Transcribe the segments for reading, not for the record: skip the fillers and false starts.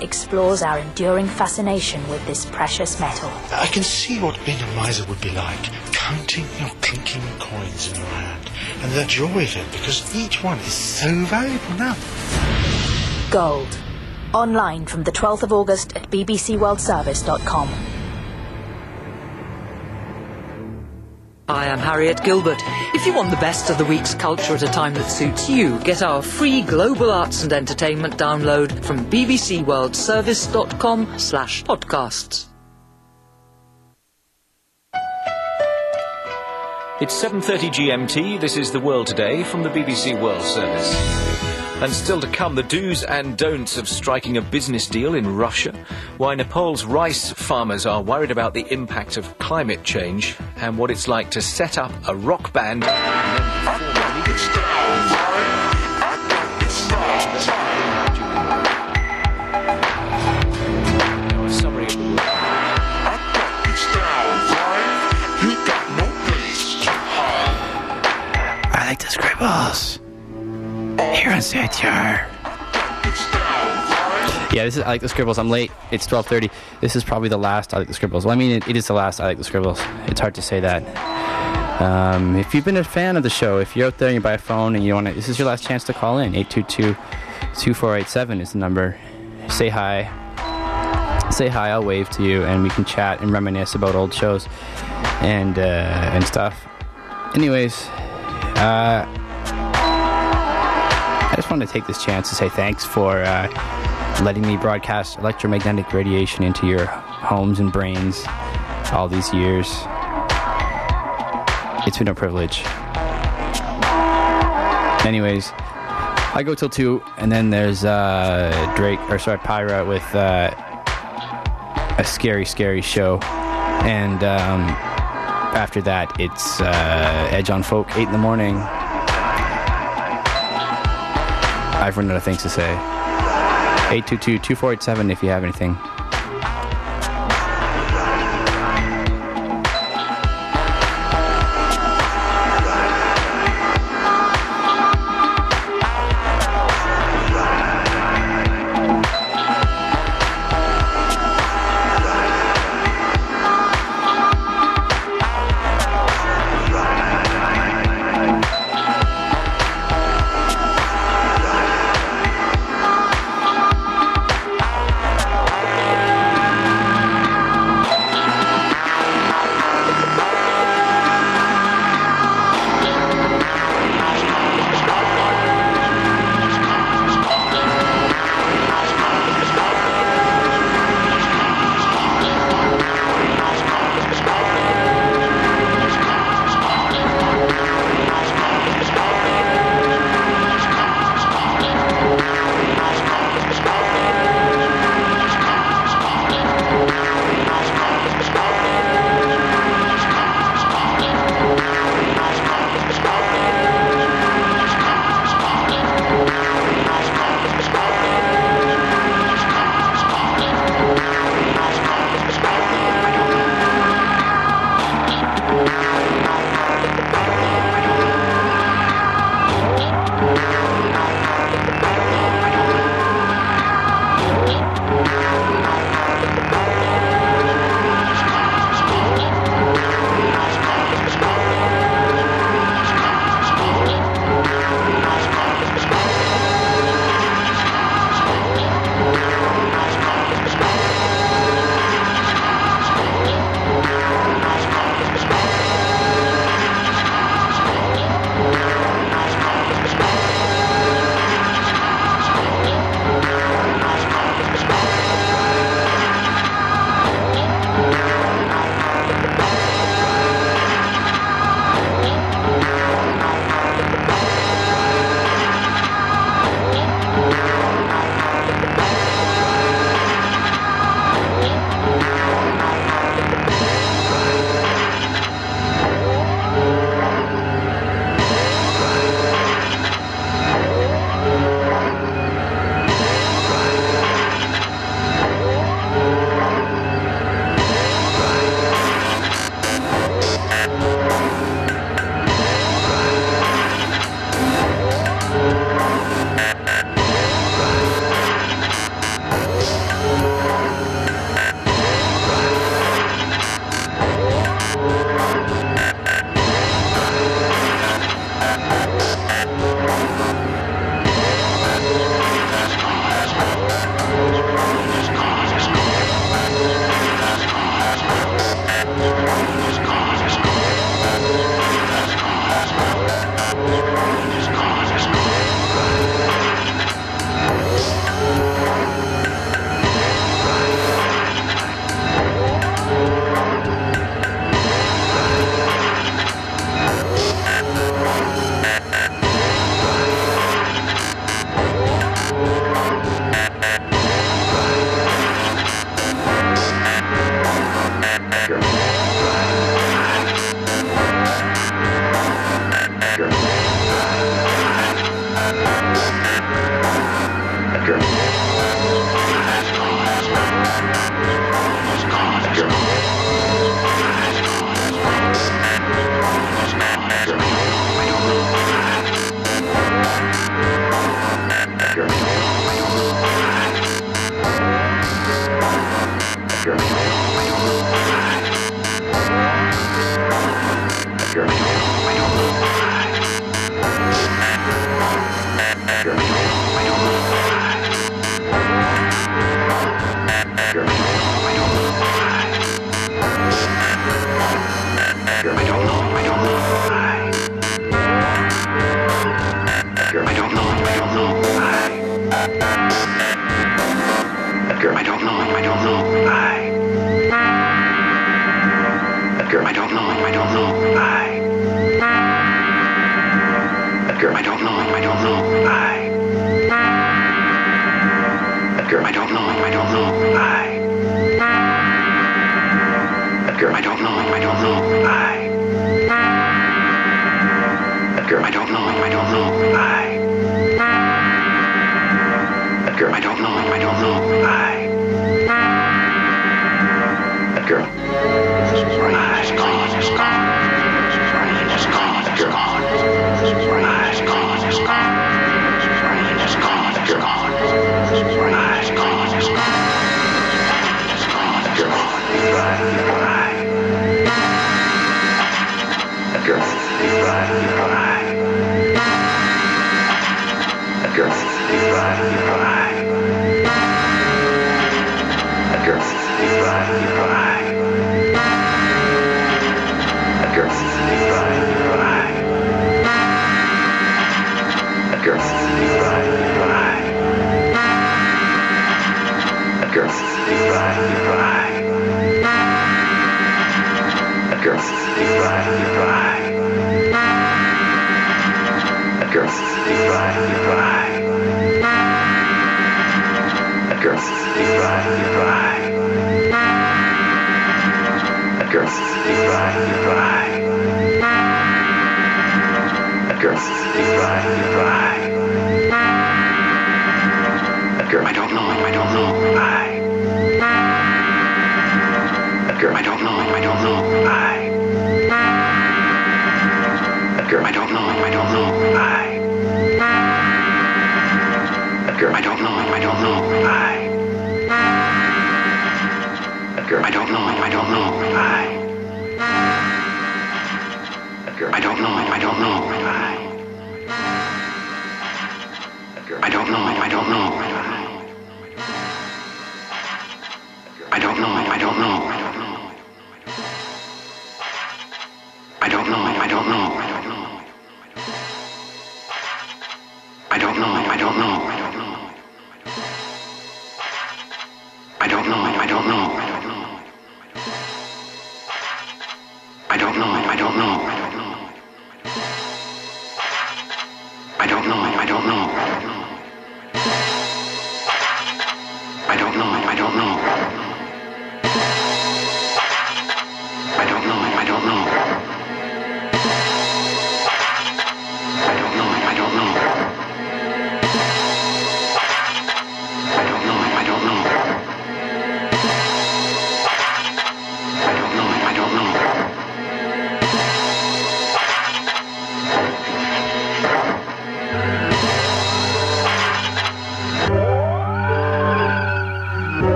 explores our enduring fascination with this precious metal. I can see what being a miser would be like, counting your clinking coins in your hand, and the joy of it, because each one is so valuable now. Gold. Online from the 12th of August at bbcworldservice.com. I am Harriet Gilbert. If you want the best of the week's culture at a time that suits you, get our free Global Arts and Entertainment download from bbcworldservice.com/podcasts. It's 7:30 GMT. This is The World Today from the BBC World Service. And still to come, the do's and don'ts of striking a business deal in Russia, why Nepal's rice farmers are worried about the impact of climate change, and what it's like to set up a rock band and then perform a legal Now, a summary of the world. I like the scribbles. Here on Satire. Yeah, I like the scribbles. I'm late. It's 12:30. This is probably the last I like the scribbles. Well, I mean, it is the last I like the scribbles. It's hard to say that. If you've been a fan of the show, if you're out there and you buy a phone and you want to, this is your last chance to call in. 822-2487 is the number. Say hi. Say hi. I'll wave to you, and we can chat and reminisce about old shows and stuff. Anyways, I just want to take this chance to say thanks for letting me broadcast electromagnetic radiation into your homes and brains all these years. It's been a privilege. Anyways, I go till 2, and then there's Pyra with a scary, scary show. And after that, it's Edge on Folk, 8 in the morning. I've run out of things to say. 822-2487 if you have anything.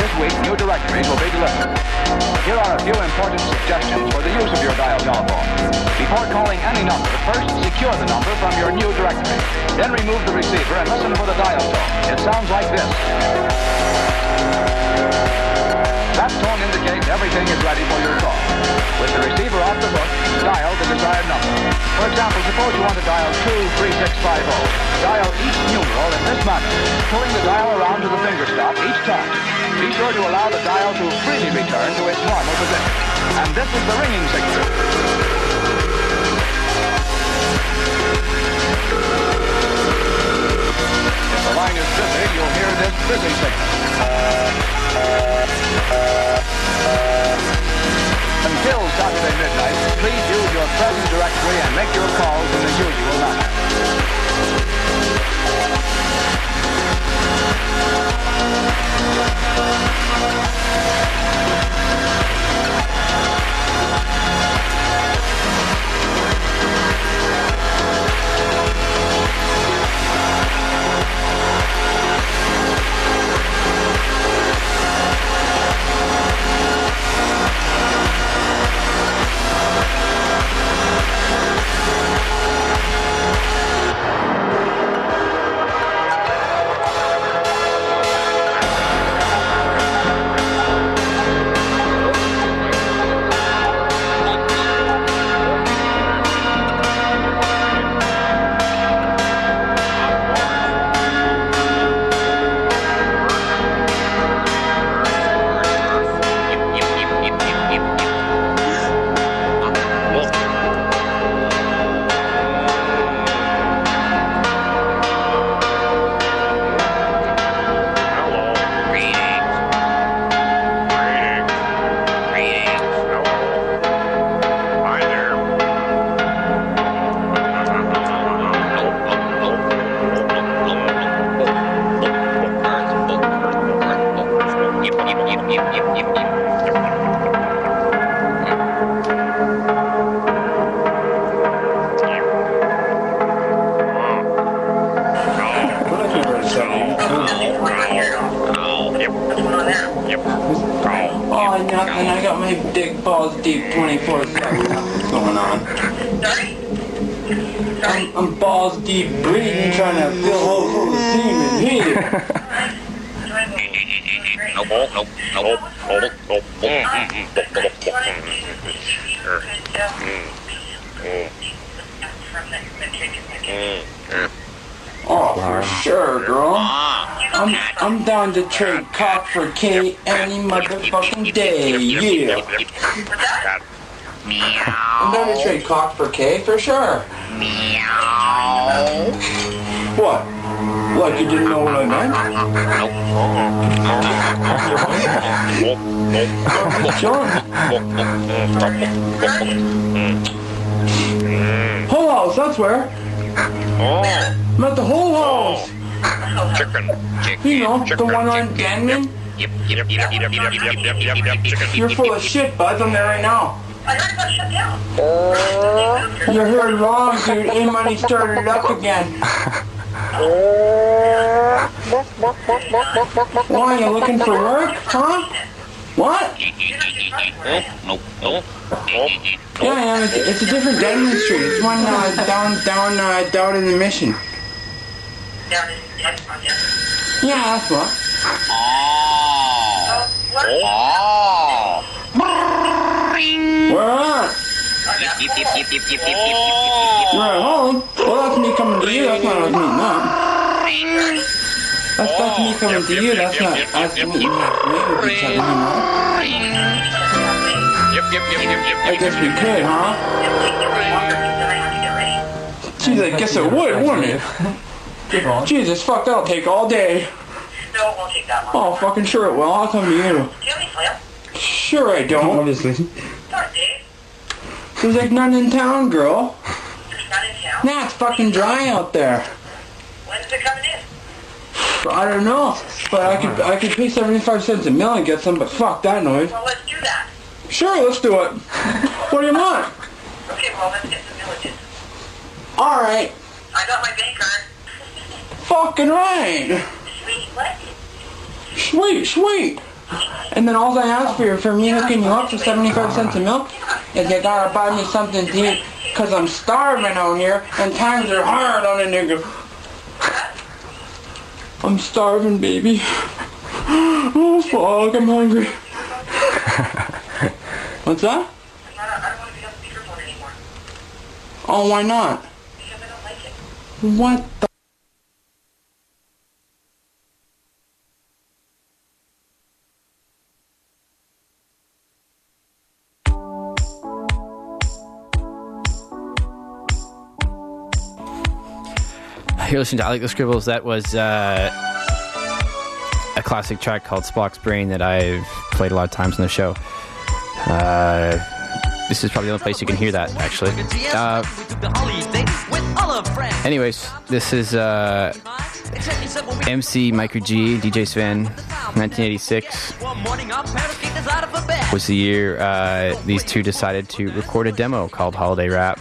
this week, new directories will be delivered. Here are a few important suggestions for the use of your dial telephone. Before calling any number, first secure the number from your new directory. Then remove the receiver and listen for the dial tone. It sounds like this. That tone indicates everything is ready for your call. With the receiver off the hook, dial the desired number. For example, suppose you want to dial 23650. Dial each numeral in this manner, pulling the dial around to the finger stop each time. Be sure to allow the dial to freely return to its normal position. And this is the ringing signal. If the line is busy, you'll hear this busy signal. Until Saturday midnight, please use your present directory and make your calls in the usual manner. Oh, nothing. I got my dick balls deep 24/7. What's going on? I'm balls deep breathing, trying to fill holes full of steam and heat it. Oh, for sure, girl. I'm down to trade cock for K any motherfucking day. Yeah. I'm down to trade cock for K for sure. What? Like you didn't know what I meant? Sure. Whole house, that's where. I'm at the whole house. You know, the one on Denman. You're full of shit, bud. I'm there right now. You heard wrong, dude. A-Money started it up again. Why, you looking for work, huh? What? Yeah, I am. It's a different Denman Street. It's one down in the Mission. Yeah, that's what. Where at? You're at home? Well, that's me coming to you. That's not us meeting up. That's me coming to you. That's not us meeting up with each other, you know? I guess we could, huh? Geez, I guess it would, wouldn't it? Jesus, fuck, that'll take all day. No, it won't take that long. Oh, fucking sure it will. I'll come to you. Do you have any flip? Sure I don't. Obviously. Sorry, Dave. There's like none in town, girl. There's none in town? Nah, it's fucking dry out there. When's it coming in? I don't know, but I could pay 75 cents a mil and get some, but fuck that noise. Well, let's do that. Sure, let's do it. What do you want? Okay, well, let's get some villages. Alright. I got my bank card. Fucking right. Sweet, what? Sweet. Oh, And then all I ask for me hooking you up for 75 cents a milk is you gotta buy me something to eat, cause I'm starving out here and times are hard on a nigga. I'm starving, baby. Oh fuck, I'm hungry. What's that? I don't want to be on speakerphone anymore. Oh, why not? Because I don't like it. What the? You're listening to I Like the Scribbles. That was a classic track called Spock's Brain that I've played a lot of times on the show. This is probably the only place you can hear that, actually. Anyways, this is MC Micro G, DJ Sven, 1986 was the year these two decided to record a demo called Holiday Rap.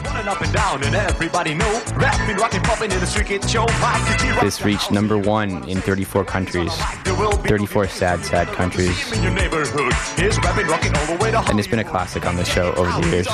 This reached number 1 in 34 countries. 34 sad countries. And it's been a classic on the show over the years.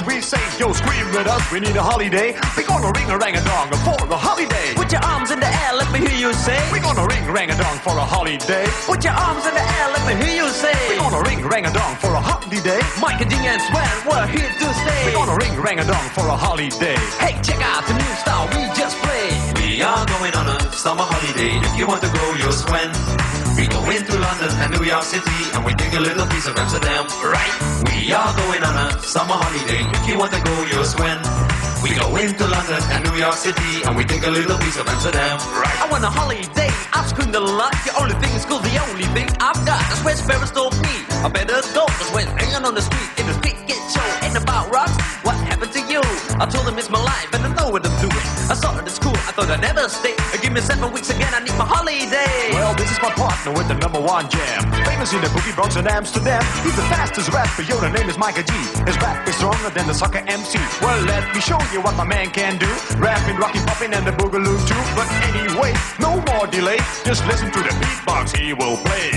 We need a holiday. We're gonna ring a rang-a-dong for a holiday. Put your arms in the air, let me hear you say. We're gonna ring rang-a-dong for a holiday. Put your arms in the air, let me hear you say. We're gonna ring rang-a-dong for a holiday. Mike and Ding and Sven, we're here to stay. We're gonna ring rang-a-dong for a holiday. Hey, check out the new style we just played. We are going on a summer holiday. If you want to go, you'll Sven. We go into London and New York City, and we take a little piece of Amsterdam, right? We are going on a summer holiday. If you want to go, you'll Sven. We go into London and New York City, and we take a little piece of Amsterdam, right? I want a holiday, I've screamed a lot. The only thing is cool, the only thing I've got. That's where Sparrows told me I better go. That's when hanging on the street, in the street get show. Ain't about rocks, what happened to you? I told him it's my life and I know what I'm doing. I saw it at school, I thought I'd never stay. Give me 7 weeks again, I need my holiday. Well, this is my partner with the number 1 jam. Famous in the boogie Bronx and Amsterdam. He's the fastest rapper, yo, the name is Micah G. His rap is stronger than the soccer MC. Well, let me show you what my man can do. Rapping, rocking, popping, and the boogaloo too. But anyway, no more delay. Just listen to the beatbox he will play.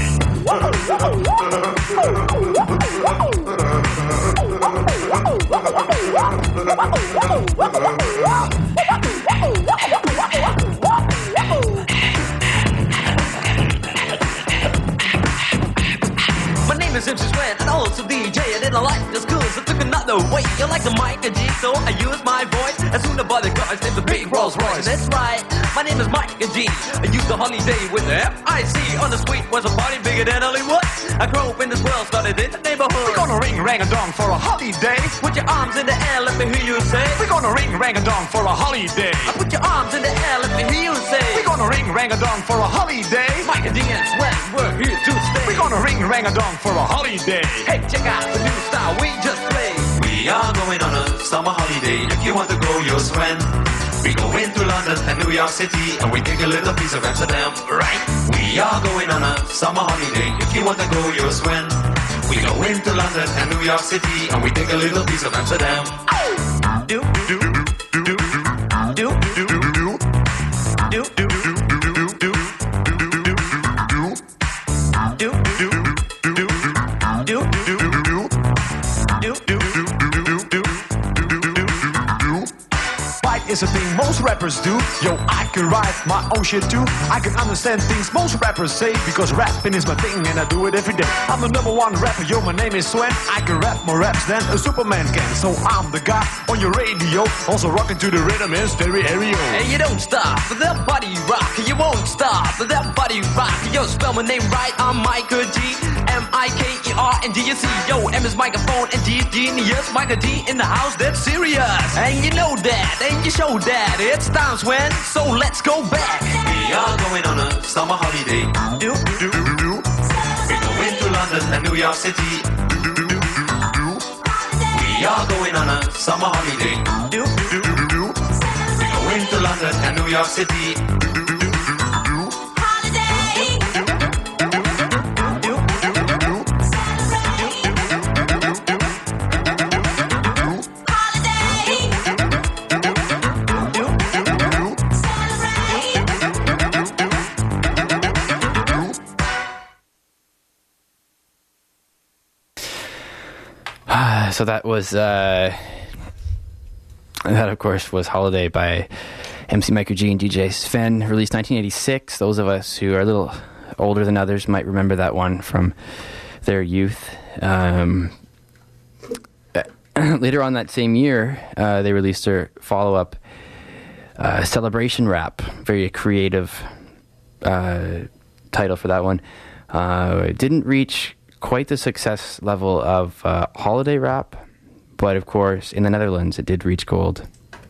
My name is MC Sven and also DJ. I didn't like the school, so took another way. You like the mic and G, so I use my voice. As soon as the bodyguards named the big Rolls Royce. That's right, my name is Mike and G. I used the holiday with the F-I-C. On the street was a party bigger than Hollywood. I grew up in this world, started in the neighborhood. We're gonna ring rang-a-dong for a holiday. Put your arms in the air, let me hear you say. We're gonna ring rang-a-dong for a holiday. Put your arms in the air, let me hear you say. We're gonna ring rang-a-dong for a holiday. Mike and D and Sven, we're here to stay. We're gonna ring rang-a-dong for a holiday. Hey, check out the new style we just played. We are going on a summer holiday. If you want to go, you'll Sven. We go into London and New York City, and we take a little piece of Amsterdam, right? We are going on a summer holiday. If you want to go, you'll Sven. We go into London and New York City, and we take a little piece of Amsterdam. Do do do do do do do do do. Is a thing most rappers do. Yo, I can write my own shit too. I can understand things most rappers say, because rapping is my thing and I do it every day. I'm the number 1 rapper, yo, my name is Sven. I can rap more raps than a Superman can. So I'm the guy on your radio, also rocking to the rhythm in stereo. Hey, you don't stop with that body rock. You won't stop with that body rock. Yo, spell my name right, I'm Micah G. M-I-K-E-R-N-D-U-C. Yo, M is microphone and G is genius. Micah D in the house, that's serious. And you know that, and you show that. It's time, Sven, so let's go back. We are going on a summer holiday. Do, do, do, do. We go into London and New York City. Do, do, do, do. We are going on a summer holiday. Do, do, do, do. We go into London and New York City. So that was that, of course, was Holiday by MC Micro G and DJ Sven, released 1986. Those of us who are a little older than others might remember that one from their youth. Later on that same year, they released their follow-up, Celebration Rap. Very creative title for that one. It didn't reach quite the success level of Holiday Rap, but of course, in the Netherlands, it did reach gold.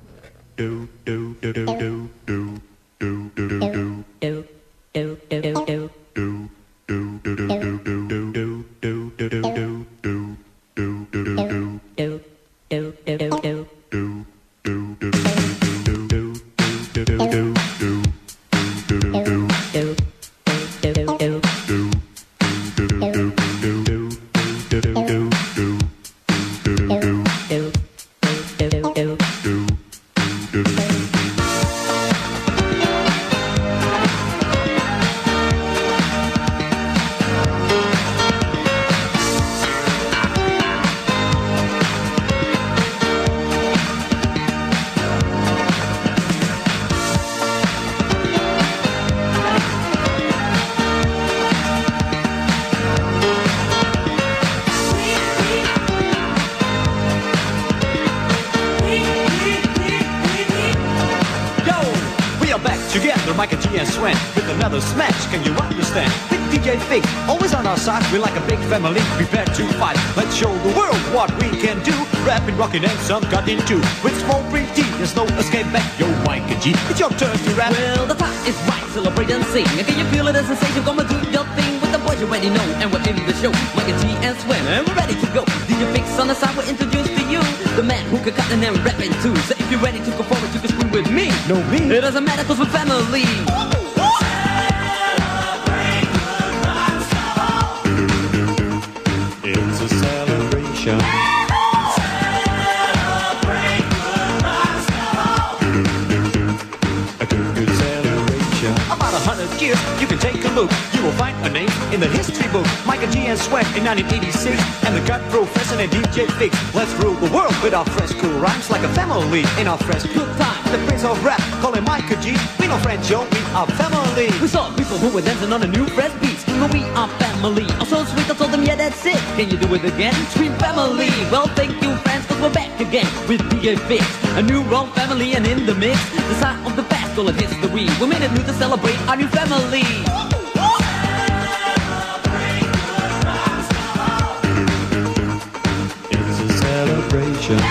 Micah G and Swen with another smash, can you understand? With DJ Fix, always on our side, we're like a big family, prepared to fight. Let's show the world what we can do. Rapping, rocking and some cutting too. With small pretty, there's no escape back. Yo Micah G, it's your turn to rap. Well, the time is right, celebrate and sing. Can you feel it, a sensation? Come and do your thing with the boys you already know. And we're in the show, Micah G and Swen, and we're ready to go. DJ Fix on the side, we'll introduce to you the man who can cut and then rap it too. So if you're ready to go forward, you can scream with me. No me. It doesn't matter, cause we're family. It's a celebration. A good celebration. About 100 years, you can take a look. You will find a name in the history book. Micah G and Sweat in 1986, and the Cut Professor and DJ Fix. Let's rule the world with our fresh cool rhymes like a family in our fresh good time. The Prince of Rap, call him Micah G. We no friends, yo, we are family. We saw people who were dancing on a new fresh beat. Screaming, we are family. I'm so sweet, I told them, yeah, that's it. Can you do it again? Scream family. Well, thank you, friends, cause we're back again with DJ Fix. A new wrong family, and in the mix, the sign of the past, all of history. We made it new to celebrate our new family. It's a celebration.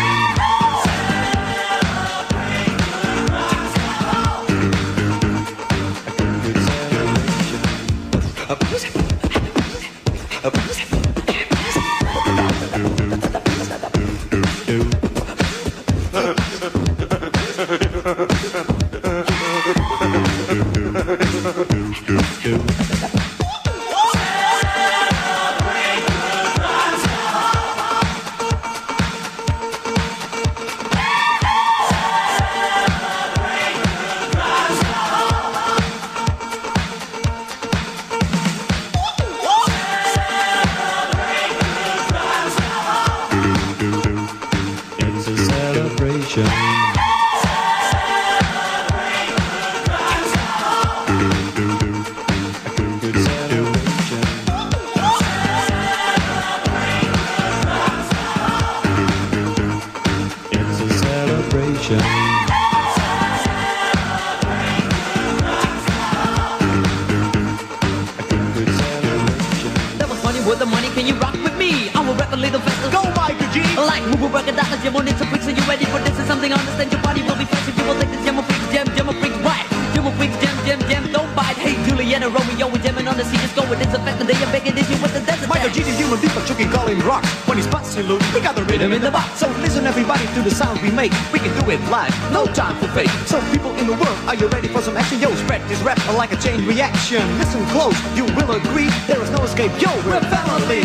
We can do it live, no time for fake. So people in the world, are you ready for some action? Yo, spread this rap like a chain reaction. Listen close, you will agree, there is no escape. Yo, we're family.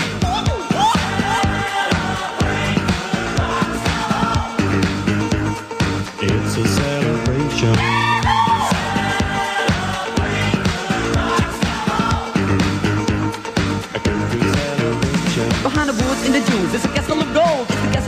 It's a celebration. Behind the woods in the dunes, it's a castle of gold. It's the castle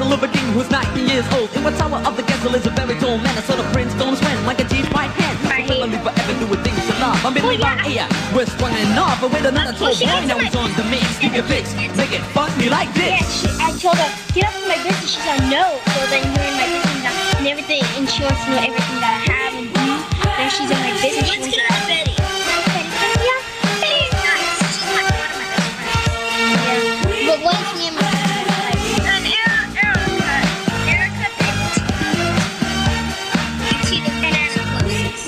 years old. In what tower of the castle is a very tall man. I saw the prince don't swim like a G's right hand. Will only forever doing things to love. I'm in my ear, we're strong enough. But with another tall boy, now he's on the mix. Keep your fix, make it fuck me like this. Yeah, I told her, get off my business. She's like, no. So then you're in my business and everything, and she wants to know everything that I have and do. Then she's in my business. Let's get out of Betty. Yeah, Betty's nice. She's like one of my best friends. Yeah, but once me and my and Erica picked Tina and Anna closest.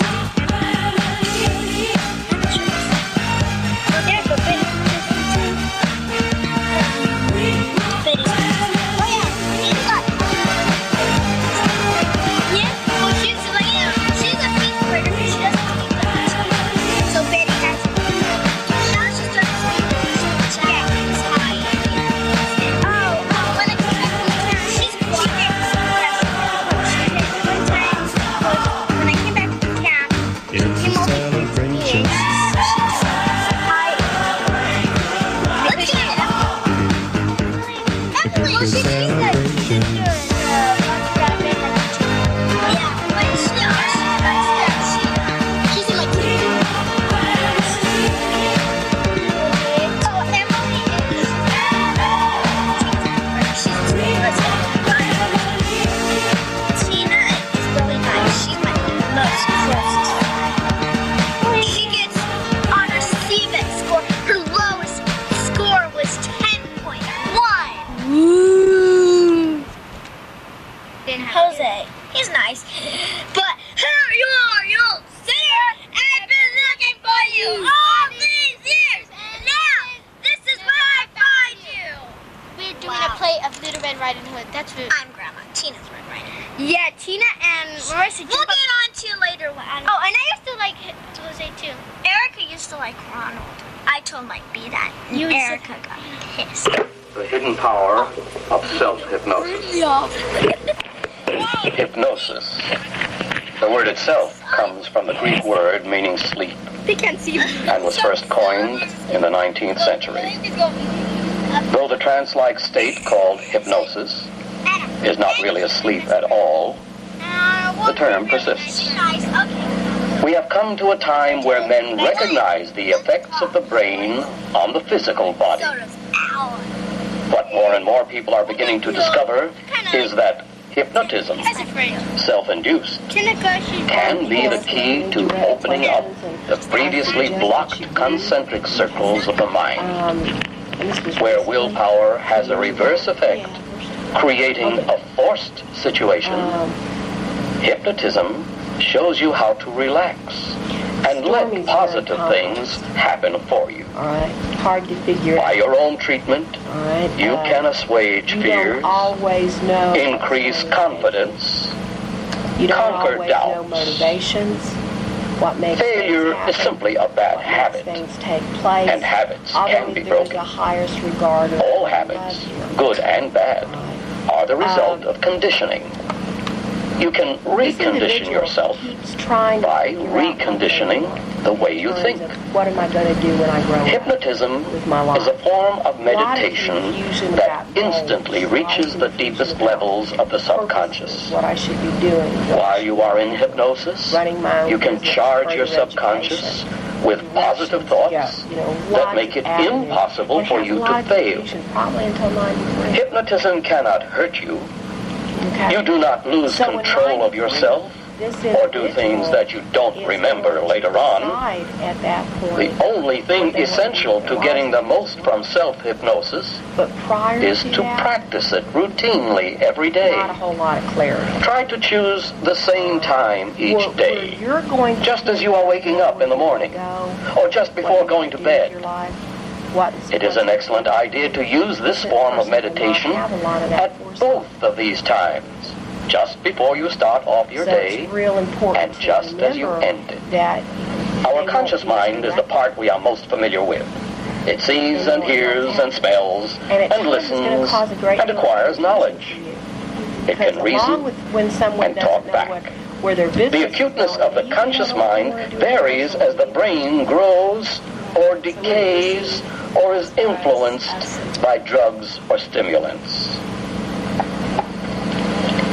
Hypnosis. The word itself comes from the Greek word meaning sleep and was first coined in the 19th century. Though the trance-like state called hypnosis is not really a sleep at all, the term persists. We have come to a time where men recognize the effects of the brain on the physical body. What more and more people are beginning to discover is that hypnotism, self-induced, can be the key to opening up the previously blocked concentric circles of the mind, where willpower has a reverse effect, creating a forced situation. Hypnotism shows you how to relax and let positive things happen for you. All right, hard to figure out. By your own treatment, you can assuage fears, always know increase confidence, you don't conquer always doubts. Know motivations. What makes Failure things happen, is simply a bad habit, things take place, and habits can be broken. The highest regard of all habits, good and bad, are the result of conditioning. You can recondition yourself by reconditioning the way you think. What am I going to do when I grow up? Hypnotism is a form of meditation that instantly reaches the deepest levels of the subconscious. What I should be doing. While you are in hypnosis, you can charge your subconscious with positive thoughts that make it impossible for you to fail. Hypnotism cannot hurt you. You do not lose control of yourself or do things that you don't remember later on. The only thing essential to getting the most from self-hypnosis is to practice it routinely every day. Not a whole lot of clarity. Try to choose the same time each day, just as you are waking up in the morning or just before going to bed. It is an excellent idea to use this form of meditation at both of these times, just before you start off your day and just as you end it. Our conscious mind is the part we are most familiar with. It sees and hears and smells and listens and acquires knowledge. It can reason and talk back. The acuteness of the conscious mind varies as the brain grows or decays or is influenced by drugs or stimulants.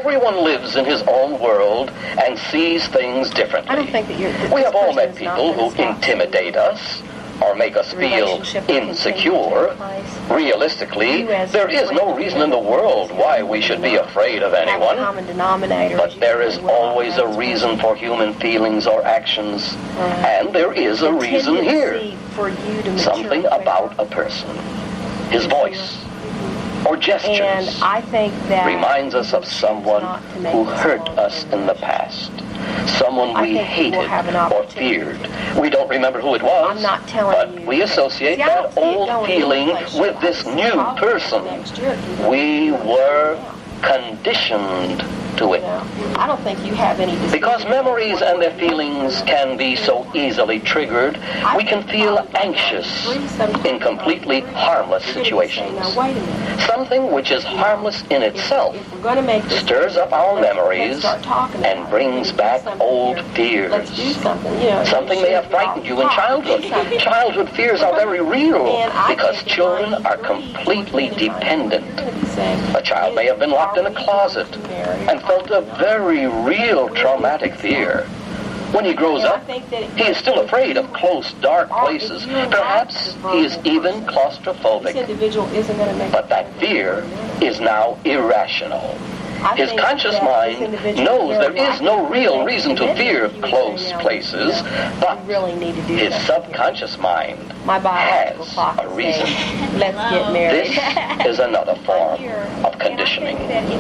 Everyone lives in his own world and sees things differently. I don't think that we have all met people who intimidate us or make us feel insecure. Realistically, there is no reason in the world why we should be afraid of anyone. But there is always a reason for human feelings or actions, and there is a reason here. Something about a person, his voice, or gestures, and I think that reminds us of someone who hurt us in the past. Someone we hated or feared. We don't remember who it was, but we associate that old feeling with this new person. We were conditioned to it. I don't think you have any. Because memories and their feelings can be so easily triggered, we can feel anxious in completely harmless situations. Something which is harmless in itself stirs up our memories and brings back old fears. Something may have frightened you in childhood. Childhood fears are very real because children are completely dependent. A child may have been locked in a closet and felt a very real traumatic fear. When he grows up, he is still afraid of close, dark places. Perhaps he is even claustrophobic. But that fear is now irrational. His conscious mind knows there is no real reason to fear close places, but his subconscious mind has a reason. Let's get married. This is another form of conditioning.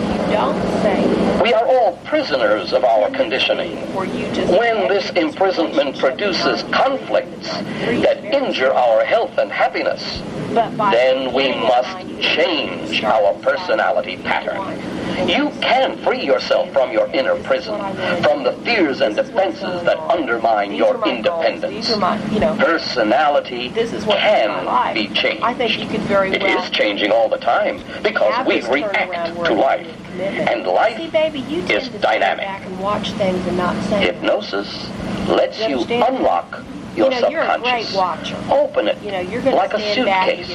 We are all prisoners of our conditioning. When this imprisonment produces conflicts that injure our health and happiness, then we must change our personality pattern. You can free yourself from your inner prison, from the fears and defenses that undermine your independence. Personality can be changed. It is changing all the time because we react to life. And life is dynamic. Hypnosis lets you unlock your subconscious. Open it like a suitcase.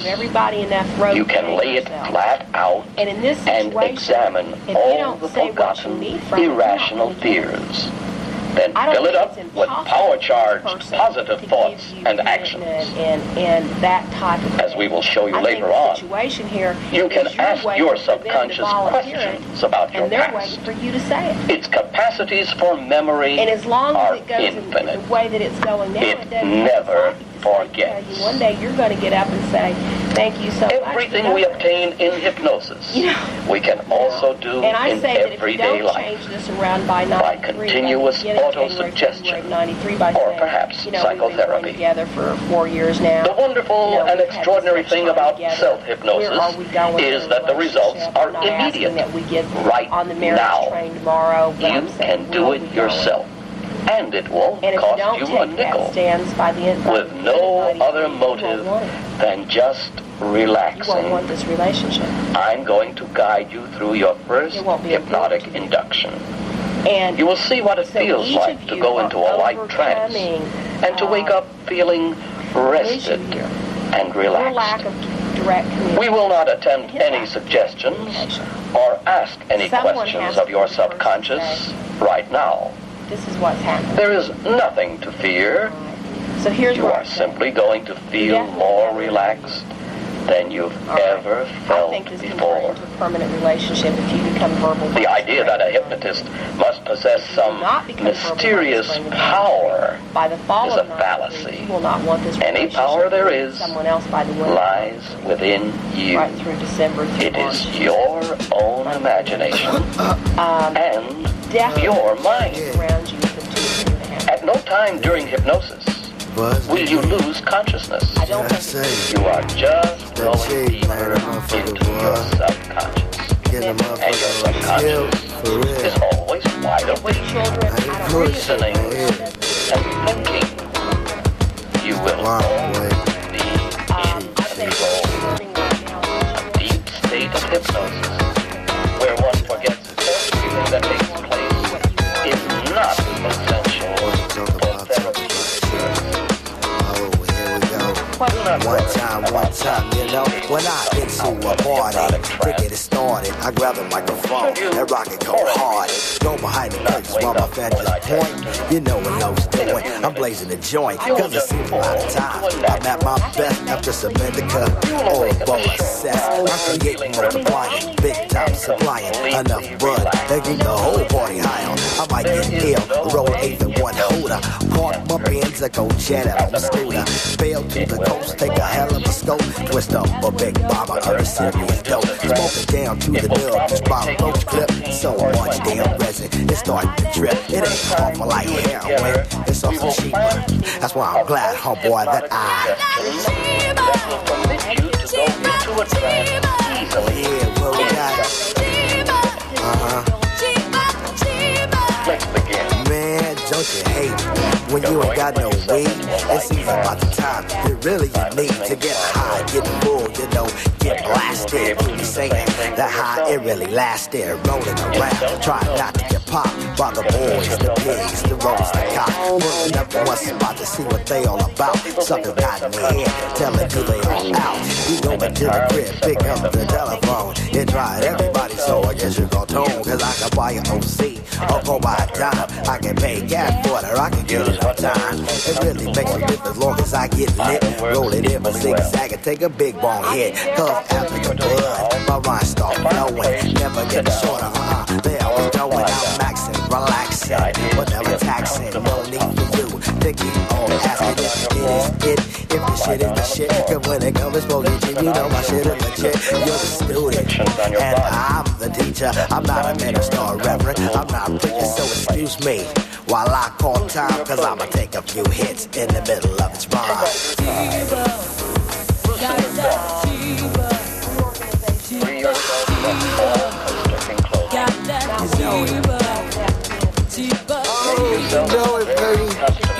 You can lay it flat out and examine all the forgotten, irrational fears. Then fill it up with power-charged, positive thoughts and actions. And that type of as we will show you later on, you can ask your subconscious questions about your past. For you to say it. Its capacities for memory And as long are as it goes infinite. the way that it's going now, It never forgets. one day you're going to get up and say, thank you so much. Everything we obtain in hypnosis, we can also do And I in say that if you everyday don't life change this around by 93, by continuous auto-suggestion or perhaps psychotherapy. Together for 4 years now. The wonderful and extraordinary thing about self-hypnosis is that the results are immediate, right now. You can do it yourself, and it won't cost you a nickel, with no other motive than just relaxing. You won't want this relationship. I'm going to guide you through your first hypnotic induction. And you will see what it feels like to go into a light trance and to wake up feeling rested and relaxed. We will not attempt any suggestions or ask any questions of your subconscious right now. This is what's happening. There is nothing to fear. So here's you are simply going to feel more relaxed than you've ever felt before. Permanent relationship if you become verbal. The idea that a hypnotist must possess some mysterious power is a fallacy. Any power there is lies within you. It is your own imagination and your mind. At no time during hypnosis will you lose consciousness. You are just going deeper into your subconscious. And your subconscious is always wide awake, reasoning and thinking. You will always be in control. A deep state of hypnosis, where one forgets everything that takes place, is not essential for therapy. One time, you know, when I into a party, to get it started, I grab the microphone and rock it cold hard. Go behind the curtains while my fans just point. You know what I was doing, I'm blazing the joint, cause it seems a lot of time. I'm at my best after some indica or a bowl of cess. I'm creating, multiplying, big time supplying enough bud to keep the whole party high on. I might get ill, roll 8 and 1 holder, park my Benz and go jet it on the scooter. Bail to the coast, take a hell of a scope, twist up a big bomber of the serious dope. Smoke it down to the dub, just by a roach clip. So much damn resin, it started to drip. It ain't harmful like heroin, it's also cheaper. That's why I'm glad, homeboy, that I yeah, well, we got man, don't you hate it when you ain't got no weed? It seems about the time you really need to get high, get full, you know, get blasted. You be saying that high, it really lasted. Rolling around, trying not to get popped by the boys, the pigs, the roads, the cops. Pulling up in one spot to see what they all about. Suckers got in their head, telling you they all out. You go into the crib, pick up the telephone, and try everybody, so I guess you gon' tone. Cause I can buy an OC or go buy a dime. I can pay gas for it, or I can get it on time. It really makes a difference as long as I get lit. Roll it in a zigzag and take a big bong hit. Cause after the blood, my rhymes start flowing. Never get shorter, there I was going. I'm maxing, relaxing, but never taxing. No need for you to keep on asking if it is it. If the shit is the shit, cause when it comes to smoking, you know my shit is legit. You're the student, and I'm the teacher. I'm not a minister or reverend, I'm not preaching, so excuse me while I call time, cause I'ma take a few hits in the middle of its rhyme. You know it, baby.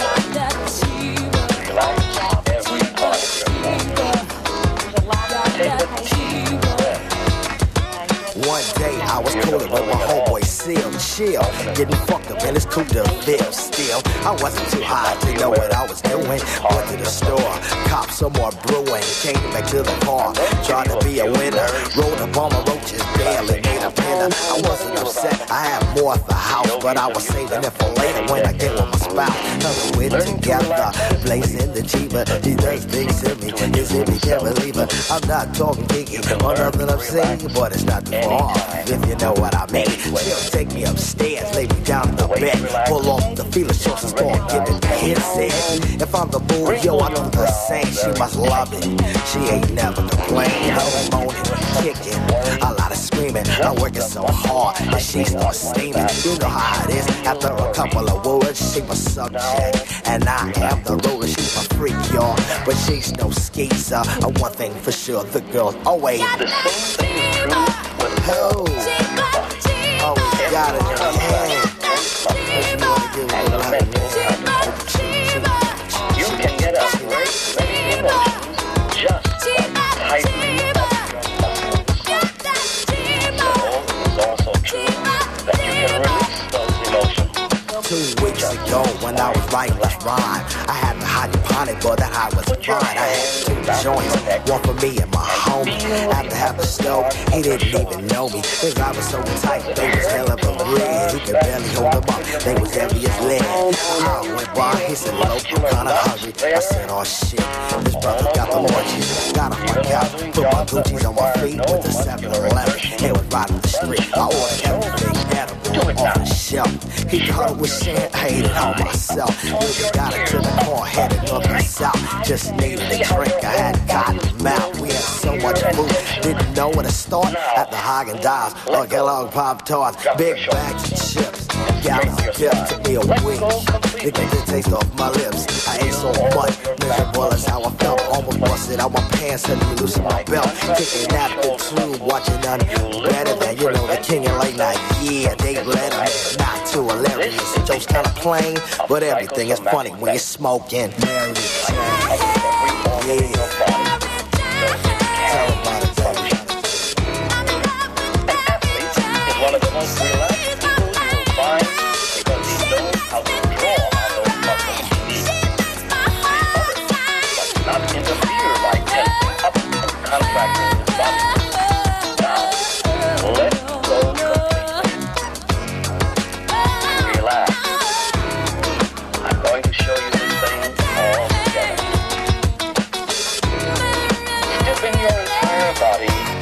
One day I was coolin' with my homeboy Seal, chill, getting fucked up in his coupe de ville. Still, I wasn't too high to know what I was doing. Went to the store, copped some more brewing, came back to the car, tried to be a winner. Rolled up on my roaches, barely made a pinner. I wasn't upset, I had more at the house, but I was saving it for later when I get with my spouse. Cause we're together, blazing the cheaper. She does things to me, as if you can't believe it. I'm not talking kinky or nothing I'm saying, but it's not too far, if you know what I mean. She'll take me upstairs, lay me down in the bed, pull off the feeler shorts and start giving the hits in. If I'm the boo, yo, I do the same. She must love it. She ain't never complaining, no moaning, kicking, a lot of screaming. I'm working so hard and she starts steaming. You know how it is. After a couple of words, she my subject, and I am the ruler. She's my freak, y'all, but she's no skeezer. One thing for sure, the girl's always the same thing is true with her. Always got it in her hand. You can get a great many emotions just by tightening up your thoughts. It's also true that you can release those emotions. 2 weeks ago when I was writing this rhyme, I had the hydroponic, but that high was fine. I had 2 joints, one for me and my homie. After half the stove, he didn't even know me, cause I was so tight, they was hell of a red. He could barely hold them up, they was heavy as lead. I went by, he said, low, I'm kinda hungry. I said, oh shit, this brother got the munchies. Got off my couch, put my Gucci's on my feet with the 7-Eleven. It was right up the street, I ordered everything edible off the shelf. He thought it was shit, I ate it all myself. Niggas got it to the car, headed north and south. Just needed a drink, I had cotton mouth. We had so much food, didn't know where to start. At the Haagen-Dazs or Kellogg Pop-Tarts, big bags of chips, gallons of dip, took me a week to get the taste off my lips. I ate so much, miserable as how I felt. Almost busted out my pants, suddenly loosened my belt. Kicking that old tube, watching none better than, you know, the king in late night. Yeah, they let him, not too hilarious. The joke's kinda plain, but everything is funny when you're smoking. Mary Jane, yeah. Tell about it, baby. One of the most relaxed people you will find because he knows how to draw on those muscles. But not interfere.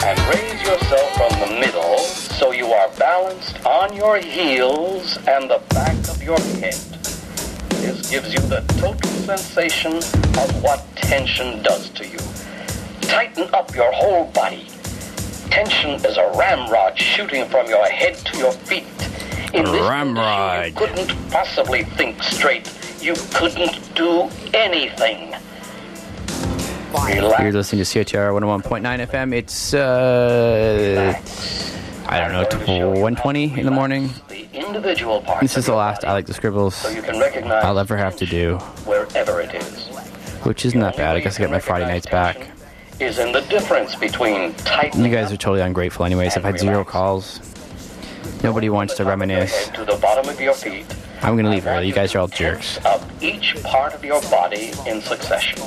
and raise yourself from the middle so you are balanced on your heels and the back of your head. This gives you the total sensation of what tension does to you. Tighten up your whole body. Tension is a ramrod shooting from your head to your feet. In this ramrod. You couldn't possibly think straight. You couldn't do anything. Relax. You're listening to CHR 101.9 FM. It's, I don't know, 1:20 in the morning. Individual parts. This is the last I Like the Scribbles so you can recognize I'll ever have to do. Wherever it is. Which isn't that bad. I guess I get my Friday nights back. Is in the difference between tightening. You guys are totally ungrateful anyways. I've had 0 calls. Nobody wants to reminisce. To the bottom of your feet. I'm going to leave early. You guys are all jerks. Up each part of your body in succession.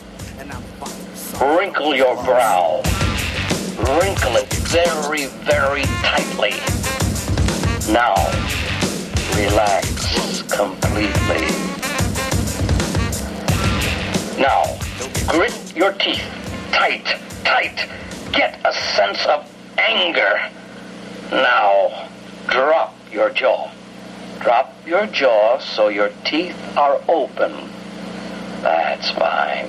Wrinkle your brow. Wrinkle it very, very tightly. Now, relax completely. Now, grit your teeth. Tight, tight. Get a sense of anger. Now, drop your jaw. Drop your jaw so your teeth are open. That's fine.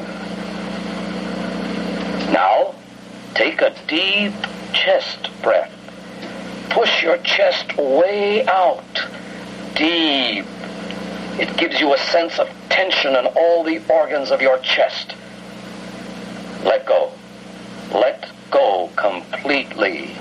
Now, take a deep chest breath. Push your chest way out. Deep. It gives you a sense of tension in all the organs of your chest. Let go. Let go completely.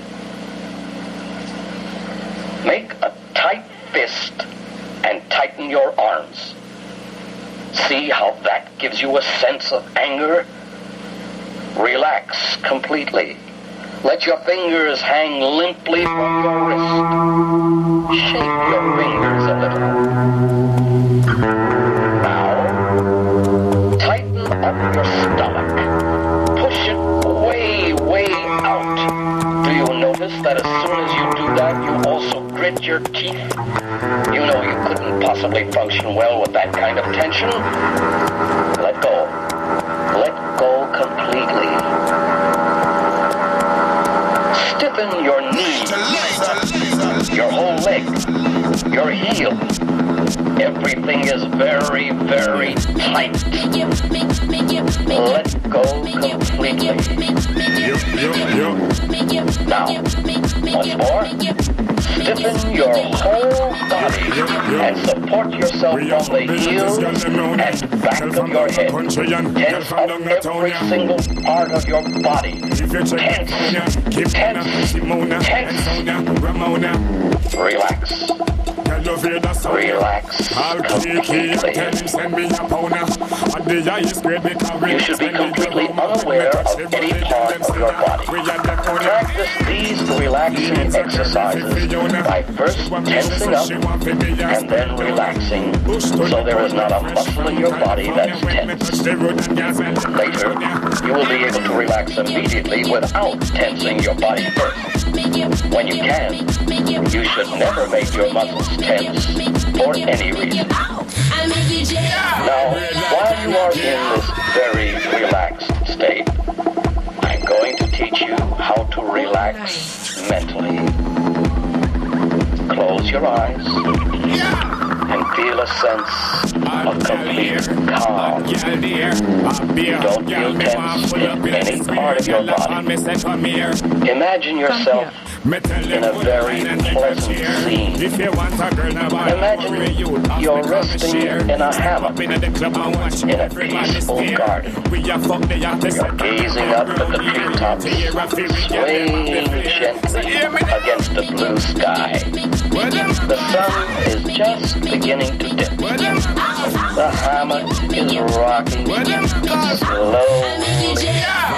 Make a tight fist and tighten your arms. See how that gives you a sense of anger? Relax completely. Let your fingers hang limply from your wrist. Shake your fingers a little. Now, tighten up your stomach. Push it way, way out. Do you notice that as soon as you do that, you also grit your teeth? You know you couldn't possibly function well with that kind of tension. Let go. Let go completely. Stiffen your knees, your whole leg, your heel. Everything is very, very tight. Let go completely. Now, once more, stiffen your whole body and support yourself from the heels and back of your head. Tense up every single part of your body. Tense, tense. Relax. Relax completely. You should be completely unaware of any part of your body. Practice these relaxing exercises by first tensing up and then relaxing, so there is not a muscle in your body that's tense. Later, you will be able to relax immediately without tensing your body first. When you can, you should never make your muscles tense for any reason. Now, while you are in this very relaxed state, I'm going to teach you how to relax mentally. Close your eyes and feel a sense of complete calm. Don't feel tense in any part of your body. Imagine yourself in a very pleasant scene. Imagine you're resting in a hammock in a peaceful garden. You're gazing up at the treetops, swaying gently against the blue sky. The sun is just beginning to dip. The hammock is rocking slowly,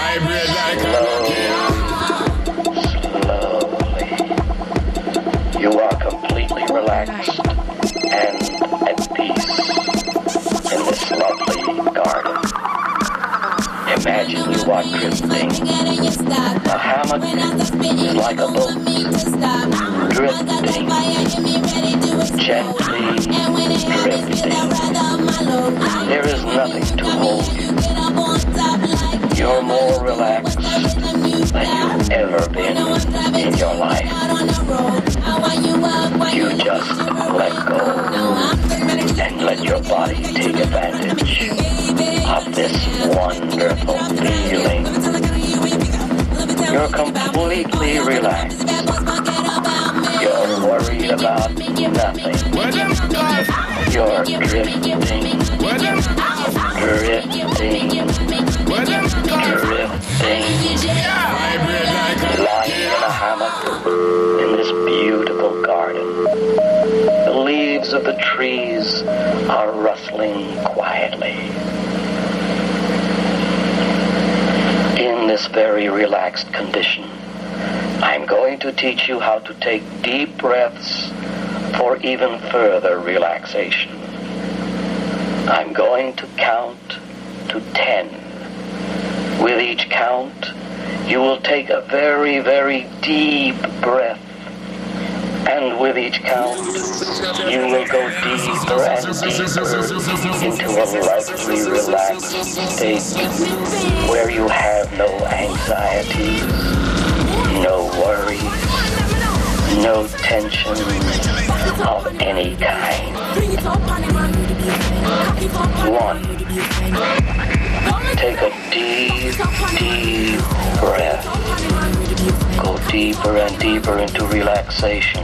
slowly. You are completely relaxed and at peace in this lovely garden. Imagine you are drifting. The hammock is like a boat, drifting, gently drifting. There is nothing to hold you. You're more relaxed than you've ever been. let go and let your body take advantage of this wonderful feeling. You're completely relaxed. You're worried about nothing. You're drifting, drifting, lying in a hammock in this beautiful garden. The leaves of the trees are rustling quietly. In this very relaxed condition, I'm going to teach you how to take deep breaths for even further relaxation. I'm going to count to 10. With each count, you will take a very, very deep breath. And with each count, you will go deeper and deeper into a lovely, relaxed state where you have no anxiety, no worries, no tension of any kind. 1. Take a deep, deep breath. Go deeper and deeper into relaxation.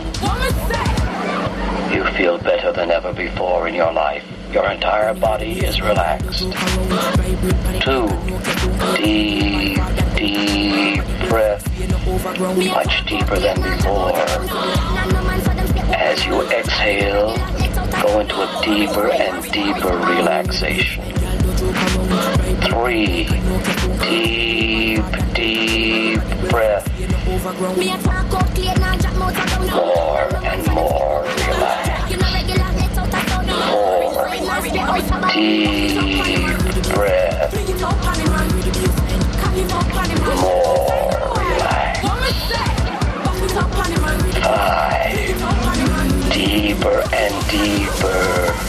You feel better than ever before in your life. Your entire body is relaxed. 2. Deep, deep breath. Much deeper than before. As you exhale, go into a deeper and deeper relaxation. 3. Deep, deep breath. More and more relaxed. 4. Deep breath. More relaxed. 5. Deeper and deeper.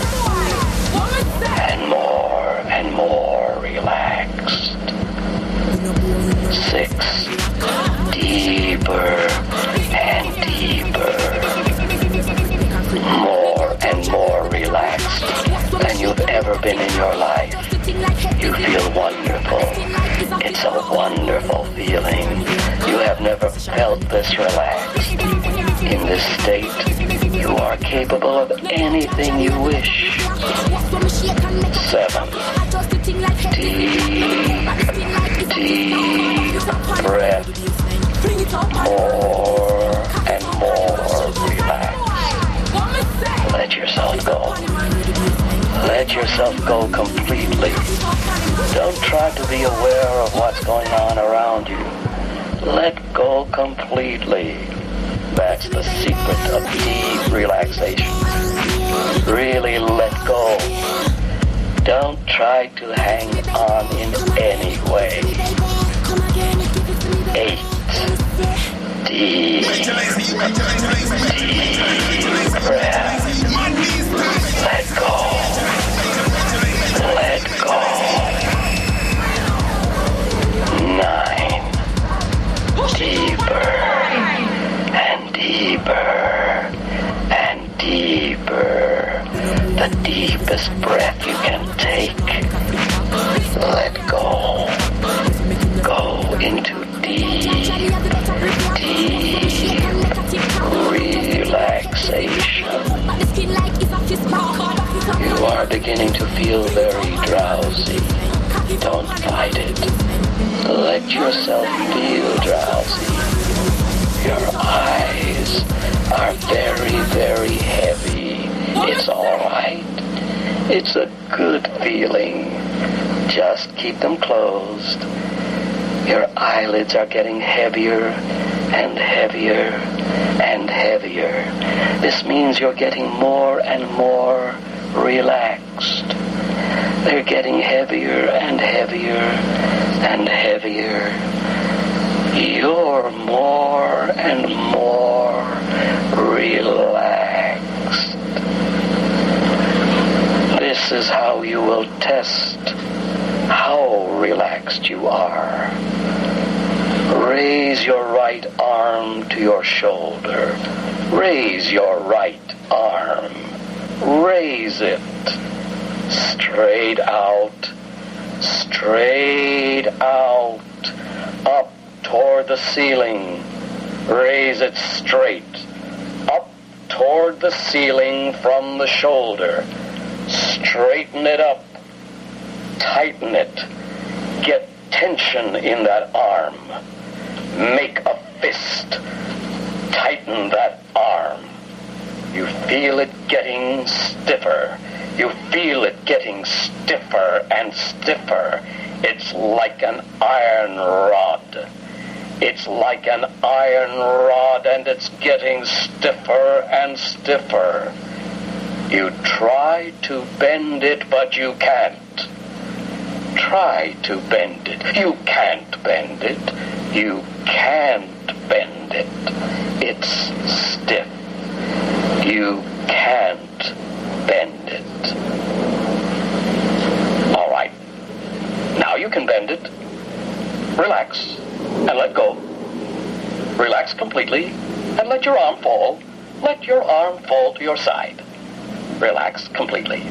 And more relaxed. 6. Deeper and deeper. More and more relaxed than you've ever been in your life. You feel wonderful. It's a wonderful feeling. You have never felt this relaxed. In this state, you are capable of anything you wish. 7. Deep, deep breath. More and more relaxed. Let yourself go. Let yourself go completely. Don't try to be aware of what's going on around you. Let go completely. That's the secret of deep relaxation. Really let go. Don't try to hang on in any way. 8. Deep, deep breath. Let go. Let go. 9. Deeper and deeper and deeper. The deepest breath you can take. Let go. Go into deep, deep relaxation. You are beginning to feel very drowsy. Don't fight it. Let yourself feel drowsy. Your eyes are very, very heavy. It's all right. It's a good feeling. Just keep them closed. Your eyelids are getting heavier and heavier and heavier. This means you're getting more and more relaxed. They're getting heavier and heavier and heavier. You're more and more relaxed. This is how you will test how relaxed you are. Raise your right arm to your shoulder. Raise your right arm. Raise it. Straight out. Straight out. Up toward the ceiling. Raise it straight. Up toward the ceiling from the shoulder. Straighten it up. Tighten it. Get tension in that arm. Make a fist. Tighten that arm. You feel it getting stiffer. You feel it getting stiffer and stiffer. It's like an iron rod. It's like an iron rod, and it's getting stiffer and stiffer. You try to bend it, but you can't. Try to bend it. You can't bend it. You can't bend it. It's stiff. You can't bend it. All right. Now you can bend it. Relax and let go. Relax completely and let your arm fall. Let your arm fall to your side. Relax completely.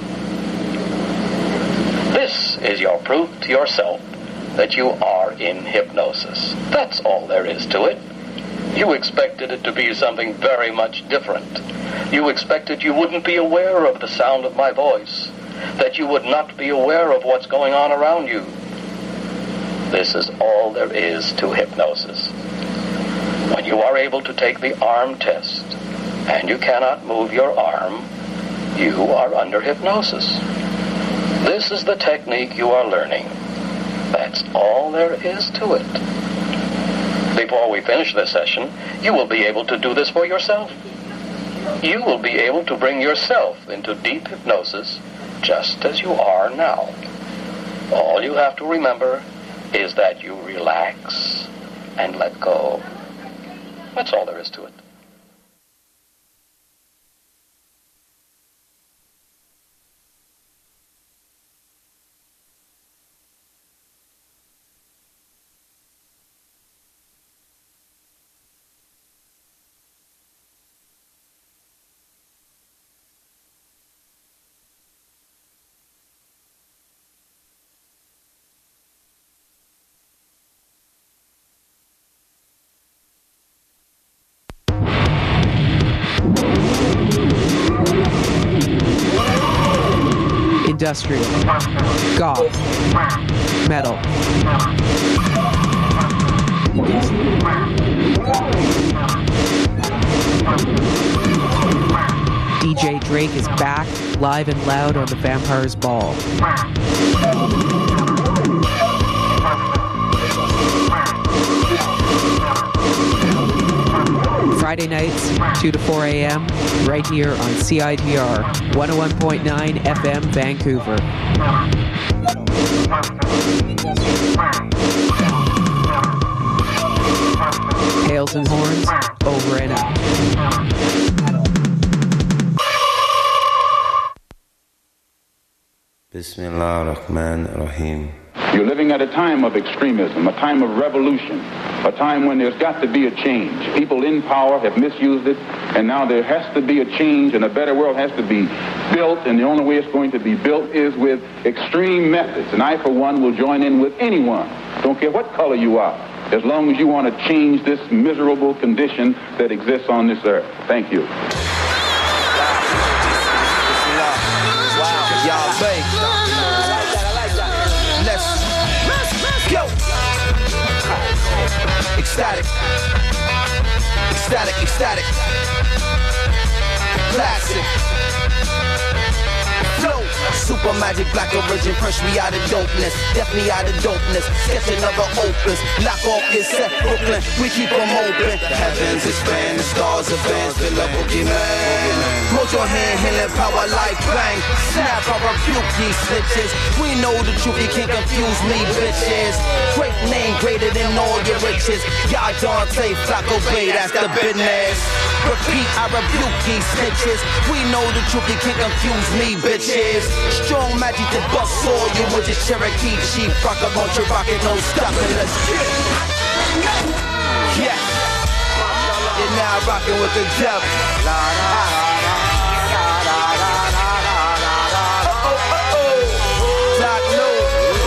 This is your proof to yourself that you are in hypnosis. That's all there is to it. You expected it to be something very much different. You expected you wouldn't be aware of the sound of my voice, that you would not be aware of what's going on around you. This is all there is to hypnosis. When you are able to take the arm test and you cannot move your arm, you are under hypnosis. This is the technique you are learning. That's all there is to it. Before we finish this session, you will be able to do this for yourself. You will be able to bring yourself into deep hypnosis just as you are now. All you have to remember is that you relax and let go. That's all there is to it. Industrial, goth, metal. DJ Drake is back, live and loud on the Vampires Ball. Friday nights, 2 to 4 a.m., right here on CITR 101.9 FM, Vancouver. Hails and horns, over and out. Bismillah ar-Rahman ar-Rahim. You're living at a time of extremism, a time of revolution, a time when there's got to be a change. People in power have misused it, and now there has to be a change, and a better world has to be built, and the only way it's going to be built is with extreme methods. And I, for one, will join in with anyone, don't care what color you are, as long as you want to change this miserable condition that exists on this earth. Thank you. Y'all, babe. Let's go. Ecstatic. Ecstatic, ecstatic. Classic. Flow. Super magic, black origin, fresh me out of dopeness. Definitely out of dopeness. Sketch another opus. Lock off your set, Brooklyn. We keep them open. The heavens expand, the stars advance. Fill up boogeyman. Hold your hand, healing power like bang. Snap, I rebuke these snitches. We know the truth, you can't confuse me, bitches. Great name, greater than all your riches. Y'all Dante, Flacco Bay, that's the business. Repeat, I rebuke these snitches. We know the truth, you can't confuse me, bitches. Strong magic to bust all you with your Cherokee Chief. Rock a bunch of rocket, no stopping, let's get it. Yeah. You're now rocking with the devil. Doc Lou.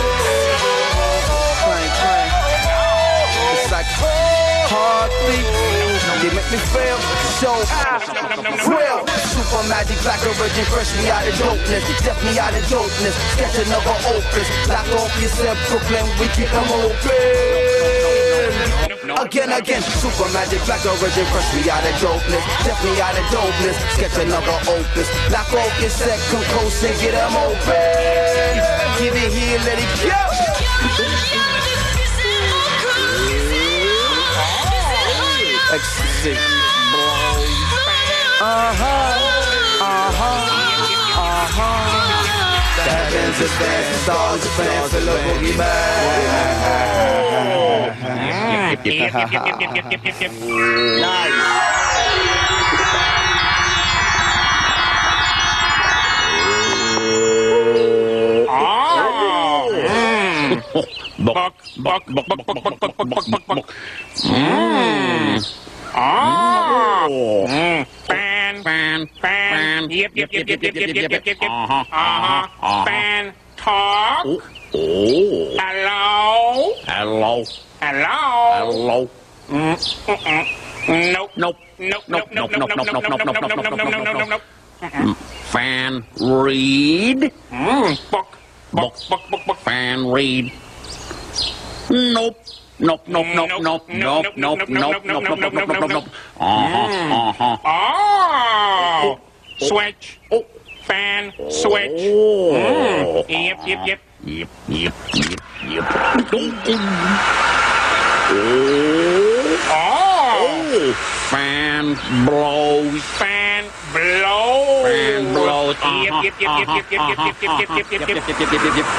Clang. It's like heartbeat. You make me feel so real. Super magic, black origin, fresh me out of dopeness, step me out of dopeness, sketch another opus. Lock off yourself, Brooklyn, we keep them open. Again, super magic, black origin, fresh me out of dopeness, step me out of dopeness, sketch another opus. Lock off yourself, come close and get them open. Give it here, let it go. Ecstasy. The heavens is fast, the stars are fast, the boogeyman. Fan. Yep. Fan. Talk. Hello. Nope. Fan read. Book. Fan read. Nope. Oh. Switch. Fan. Switch. Yep. Oh. Fan blows. Fan blows. Yep.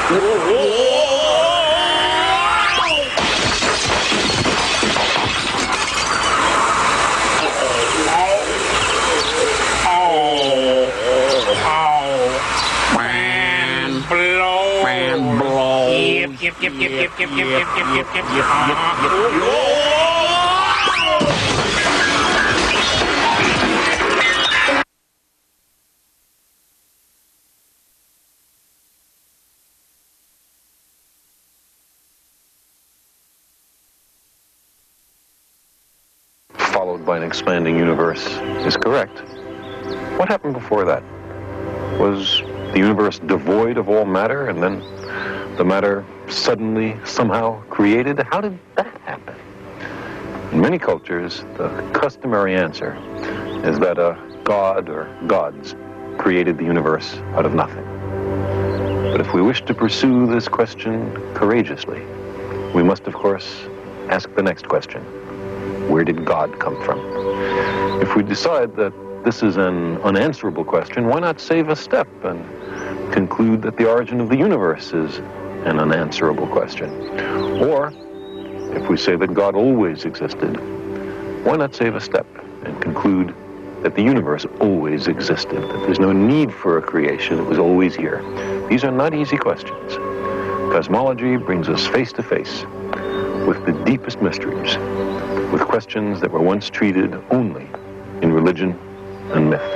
Followed by an expanding universe is correct. What happened before that? Was the universe devoid of all matter and then the matter suddenly somehow created? How did that happen? In many cultures, the customary answer is that a god or gods created the universe out of nothing. But if we wish to pursue this question courageously, we must, of course, ask the next question. Where did God come from? If we decide that this is an unanswerable question, why not save a step and conclude that the origin of the universe is an unanswerable question? Or, if we say that God always existed, why not save a step and conclude that the universe always existed, that there's no need for a creation, it was always here? These are not easy questions. Cosmology brings us face to face with the deepest mysteries, with questions that were once treated only in religion and myth.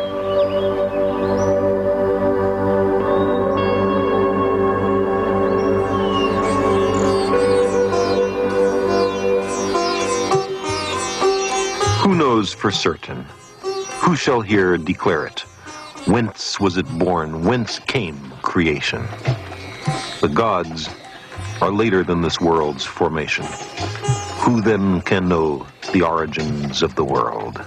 Who knows for certain? Who shall here declare it? Whence was it born? Whence came creation? The gods are later than this world's formation. Who then can know the origins of the world?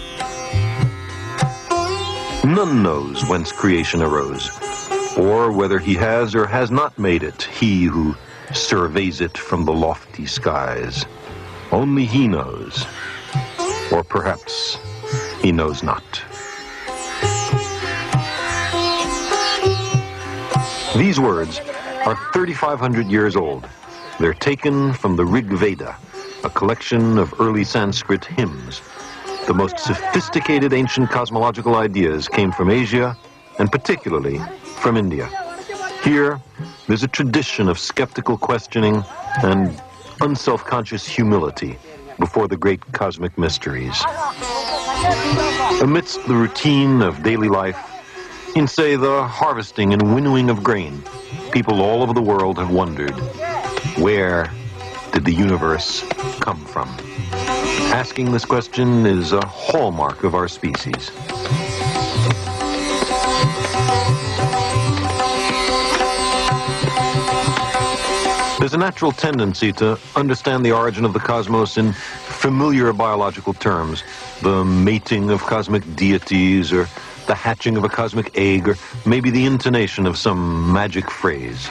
None knows whence creation arose, or whether he has or has not made it, he who surveys it from the lofty skies. Only he knows, or perhaps he knows not. These words are 3,500 years old. They're taken from the Rig Veda, a collection of early Sanskrit hymns. The most sophisticated ancient cosmological ideas came from Asia, and particularly from India. Here, there's a tradition of skeptical questioning and unselfconscious humility before the great cosmic mysteries. Amidst the routine of daily life, in, say, the harvesting and winnowing of grain, people all over the world have wondered, where did the universe come from? Asking this question is a hallmark of our species. There's a natural tendency to understand the origin of the cosmos in familiar biological terms, the mating of cosmic deities, or the hatching of a cosmic egg, or maybe the intonation of some magic phrase.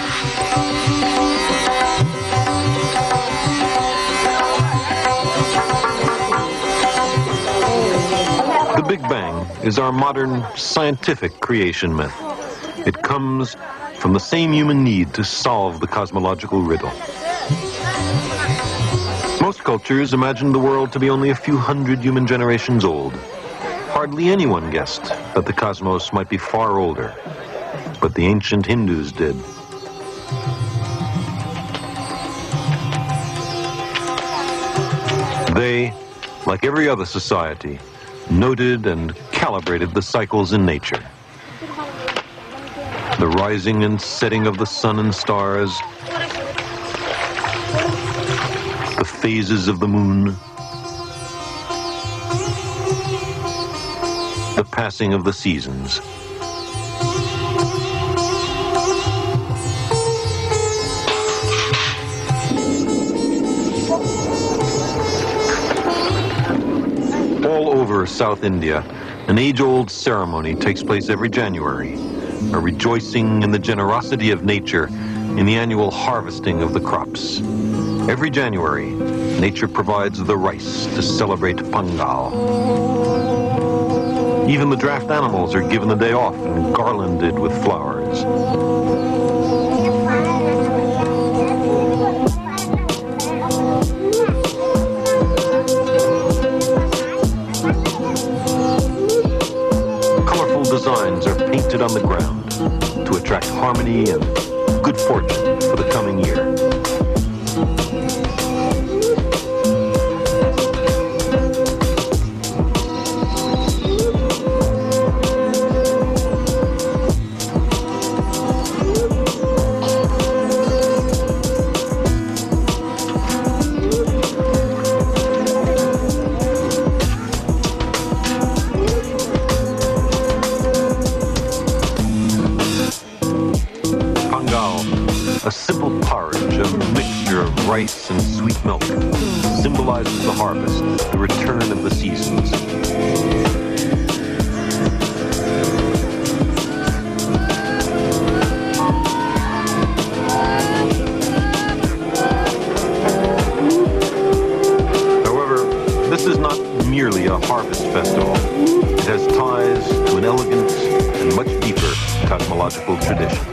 The Big Bang is our modern scientific creation myth. It comes from the same human need to solve the cosmological riddle. Most cultures imagine the world to be only a few hundred human generations old. Hardly anyone guessed that the cosmos might be far older, but the ancient Hindus did. They, like every other society, noted and calibrated the cycles in nature. The rising and setting of the sun and stars, the phases of the moon, the passing of the seasons. All over South India, an age-old ceremony takes place every January, a rejoicing in the generosity of nature in the annual harvesting of the crops. Every January, nature provides the rice to celebrate Pongal. Even the draft animals are given the day off and garlanded with flowers. Colorful designs are painted on the ground to attract harmony and good fortune for the coming year. A simple porridge, a mixture of rice and sweet milk, symbolizes the harvest, the return of the seasons. However, this is not merely a harvest festival. It has ties to an elegant and much deeper cosmological tradition.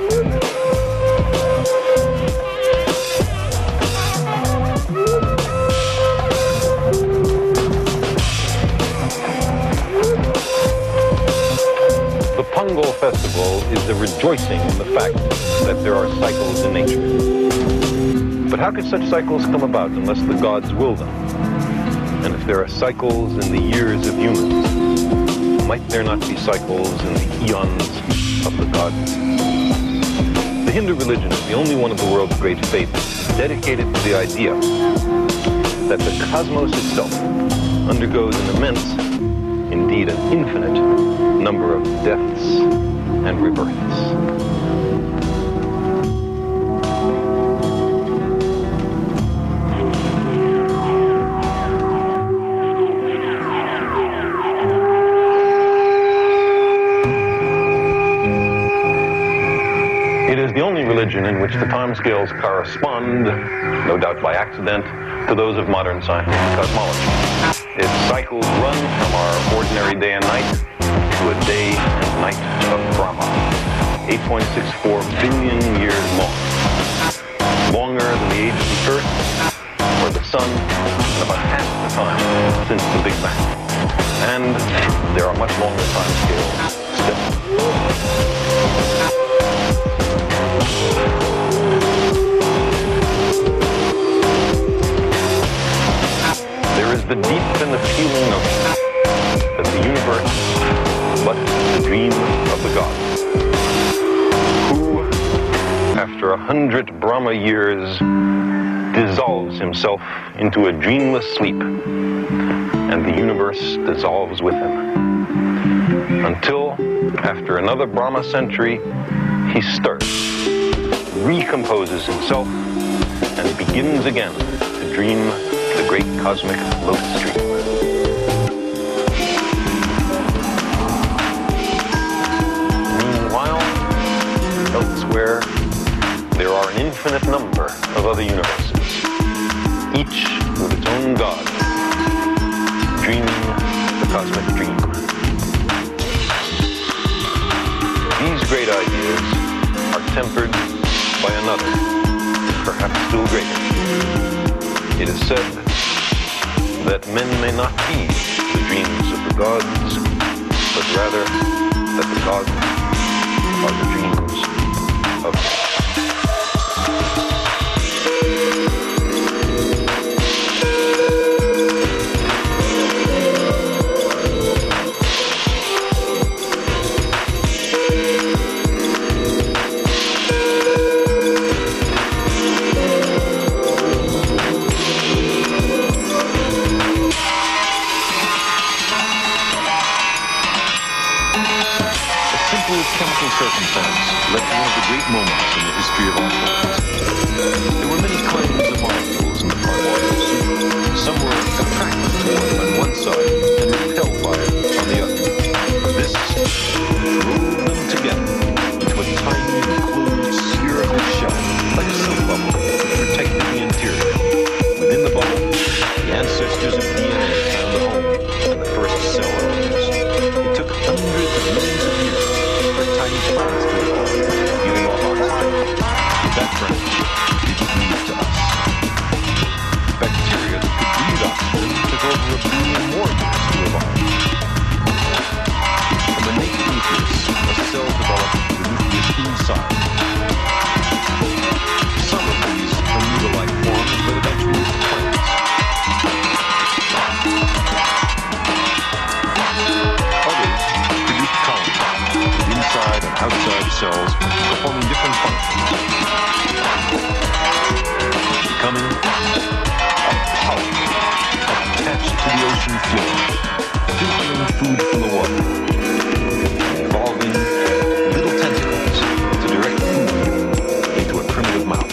Pongal Festival is a rejoicing in the fact that there are cycles in nature. But how could such cycles come about unless the gods will them? And if there are cycles in the years of humans, might there not be cycles in the eons of the gods? The Hindu religion is the only one of the world's great faiths dedicated to the idea that the cosmos itself undergoes an immense, indeed an infinite, number of deaths and rebirths. It is the only religion in which the time scales correspond, no doubt by accident, to those of modern scientific cosmology. Its cycles run from our ordinary day and night to a day and night of Brahma, 8.64 billion years long. Longer than the age of the Earth or the Sun, and about half the time since the Big Bang. And there are much longer time scales still. the deep and the feeling of that the universe is but the dream of the gods, who, after 100 Brahma years, dissolves himself into a dreamless sleep, and the universe dissolves with him. Until, after another Brahma century, he starts, recomposes himself, and begins again to dream the great cosmic lotus dream. Meanwhile, elsewhere, there are an infinite number of other universes, each with its own god, dreaming the cosmic dream. These great ideas are tempered by another, perhaps still greater. It is said that men may not be the dreams of the gods, but rather that the gods are the dreams of men. Circumstance led to one of the great moments in the history of our world. There were many kinds of molecules in the primordial soup. Some were attracted to one on one side and repelled by it on the other. This drove them together into a tiny enclosed spherical shell, like a soap bubble, which protected the interior. Within the bubble, the ancestors of DNA found a home, and the first cell arose. It took hundreds of millions of years for tiny plants to evolve, giving off oxygen. That branch didn't lead to us. Bacteria that could breathe oxygen took over 1 billion more years to evolve. From a naked nucleus, a cell developed the nucleus inside. Some of these amoeba-like forms, but eventually plants. Others produced colonies, inside and outside cells, performing different functions. Becoming a polyp attached to the ocean floor, filtering food from the water, evolving little tentacles to direct food into a primitive mouth.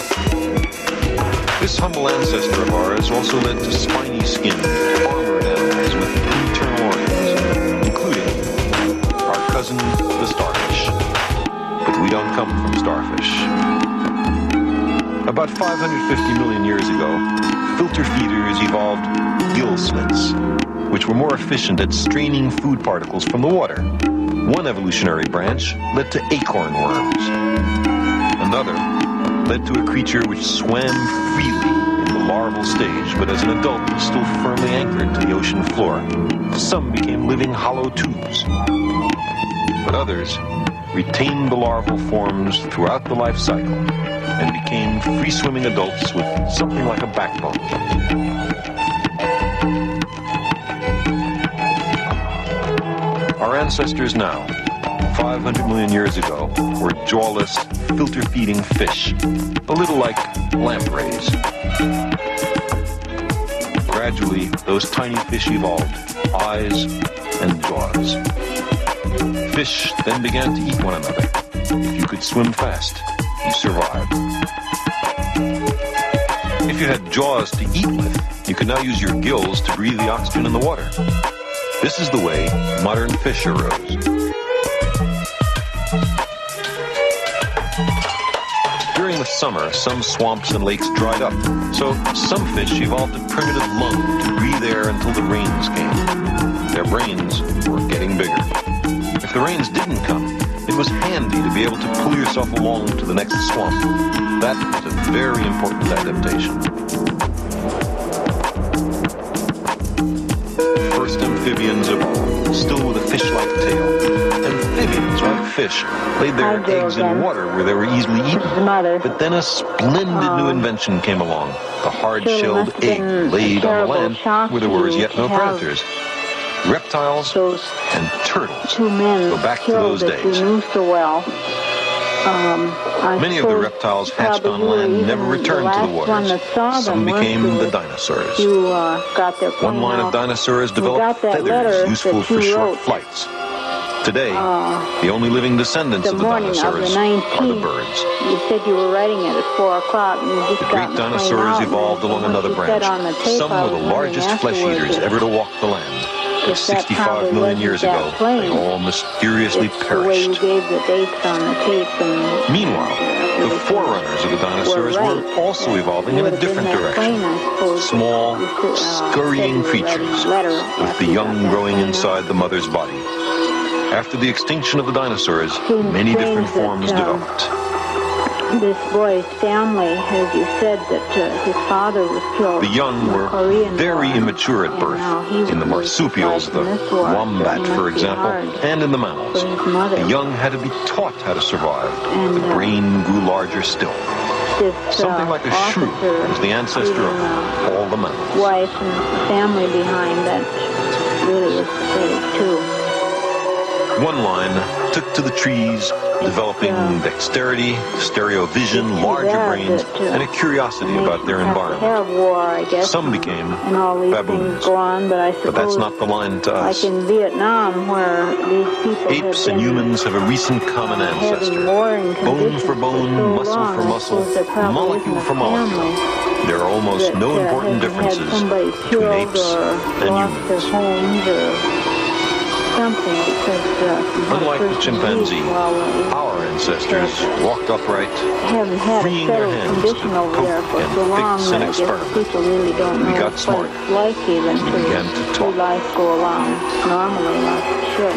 This humble ancestor of ours also led to spiny-skinned, armored animals with internal organs, including our cousin, the starfish. But we don't come from starfish. About 550 million years ago, filter feeders evolved gill slits, which were more efficient at straining food particles from the water. One evolutionary branch led to acorn worms. Another led to a creature which swam freely in the larval stage, but as an adult was still firmly anchored to the ocean floor. Some became living hollow tubes. But others retained the larval forms throughout the life cycle and became free-swimming adults with something like a backbone. Our ancestors now, 500 million years ago, were jawless, filter-feeding fish, a little like lampreys. Gradually, those tiny fish evolved eyes and jaws. Fish then began to eat one another. If you could swim fast, you survived. If you had jaws to eat with, you could now use your gills to breathe the oxygen in the water. This is the way modern fish arose. During the summer, some swamps and lakes dried up, so some fish evolved a primitive lung to breathe air until the rains came. Their brains were getting bigger. If the rains didn't come, it was handy to be able to pull yourself along to the next swamp. That was a very important adaptation. First amphibians evolved, still with a fish-like tail. Amphibians, like fish laid their eggs in water where they were easily eaten. But then a splendid new invention came along. The hard-shelled egg laid on the land where there were as yet no predators. Reptiles and turtles go back to those days. Many of the reptiles hatched on land never returned to the waters. Some became the dinosaurs. One line of dinosaurs developed feathers useful for short flights. Today, the only living descendants of the dinosaurs are the birds. You said you were writing it at 4 o'clock. And you just the great dinosaurs evolved along another branch. Some were the largest flesh eaters ever to walk the land. But 65 million years ago, they all mysteriously perished. Meanwhile, the forerunners of the dinosaurs were also evolving in a different direction. Small, scurrying creatures, with the young growing inside the mother's body. After the extinction of the dinosaurs, many different forms developed. This boy, Stanley, as you said, that his father was killed. The young were very immature at birth. In the marsupials, the wombat, for example, and in the mammals. The young had to be taught how to survive. The brain grew larger still. Something like a shrew was the ancestor of all the mammals. Wife and family behind that really is pathetic too. One line took to the trees, developing dexterity, stereo vision, larger brains, and a curiosity about their environment. Some became baboons, but that's not the line to us. Like in Vietnam, where these people apes and humans have a recent common ancestor. Bone for bone, muscle for muscle, molecule for molecule. There are almost no important differences between apes and humans. Unlike the chimpanzee, our ancestors walked upright, freeing their hands to poke and fix and experiment. We got smart and began to talk. Life go along normally like it should.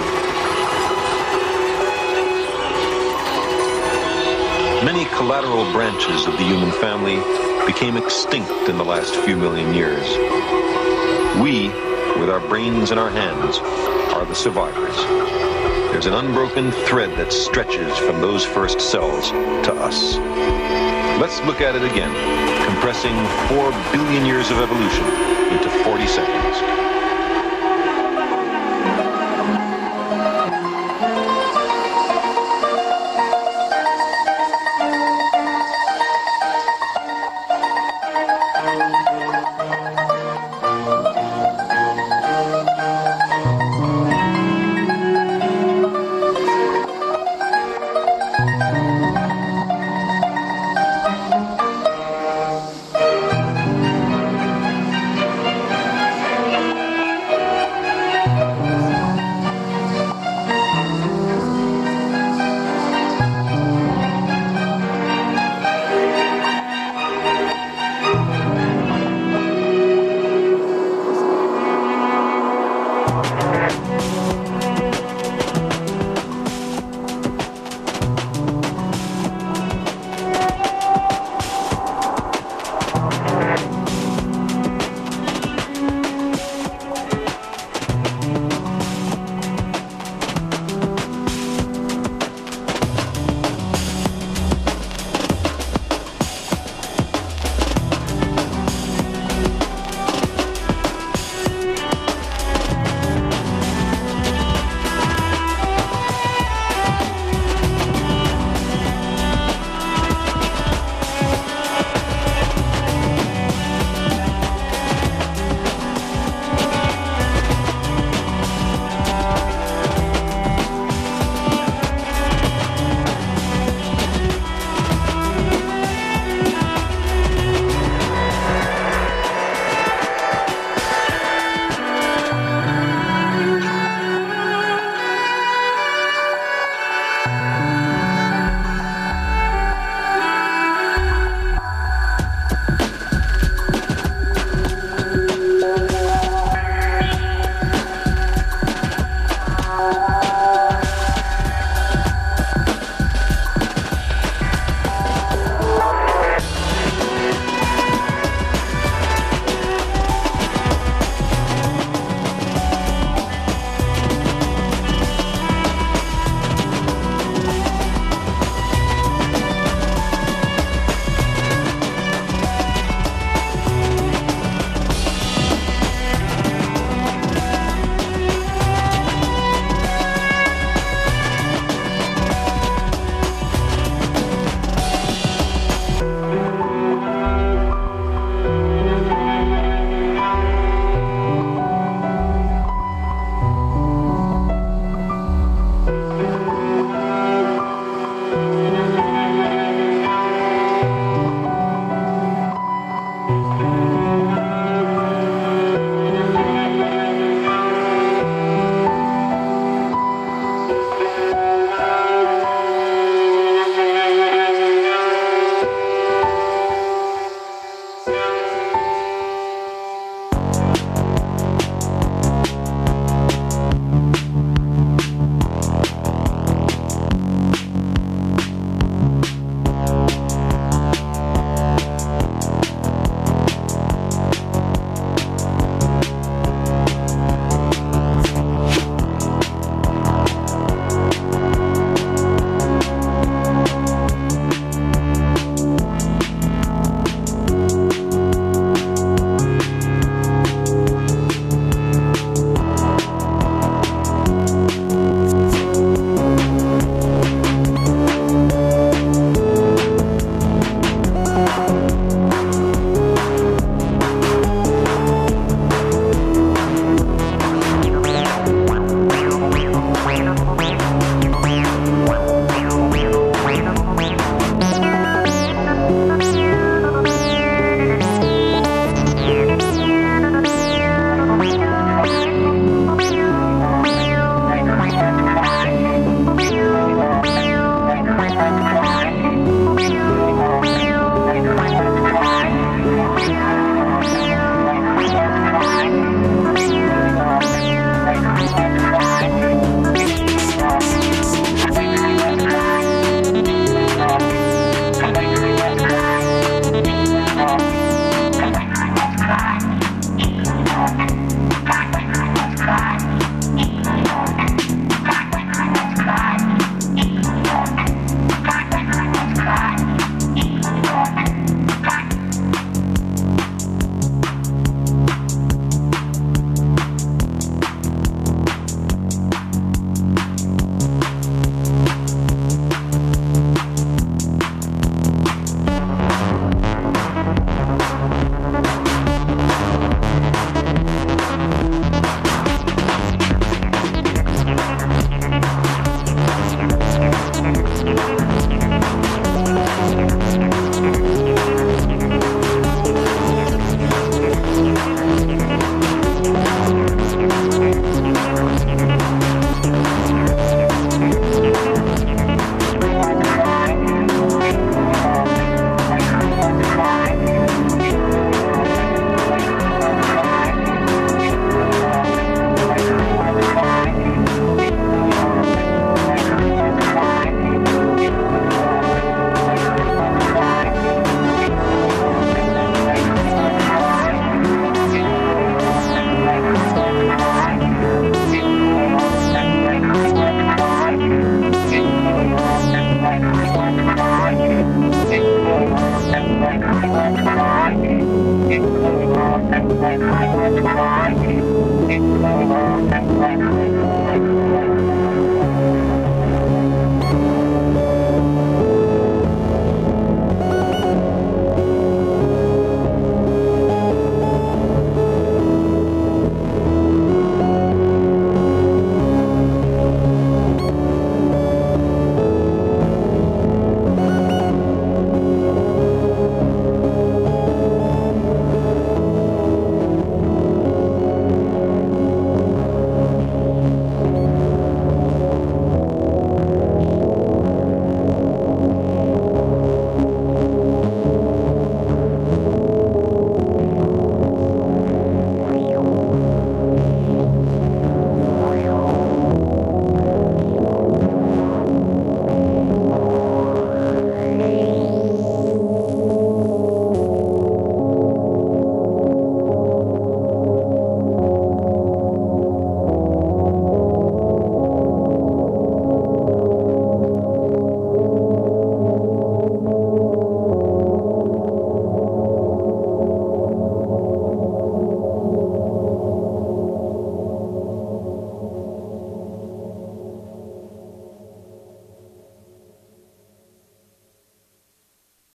Many collateral branches of the human family became extinct in the last few million years. We, with our brains in our hands, are the survivors. There's an unbroken thread that stretches from those first cells to us. Let's look at it again, compressing 4 billion years of evolution into 40 seconds.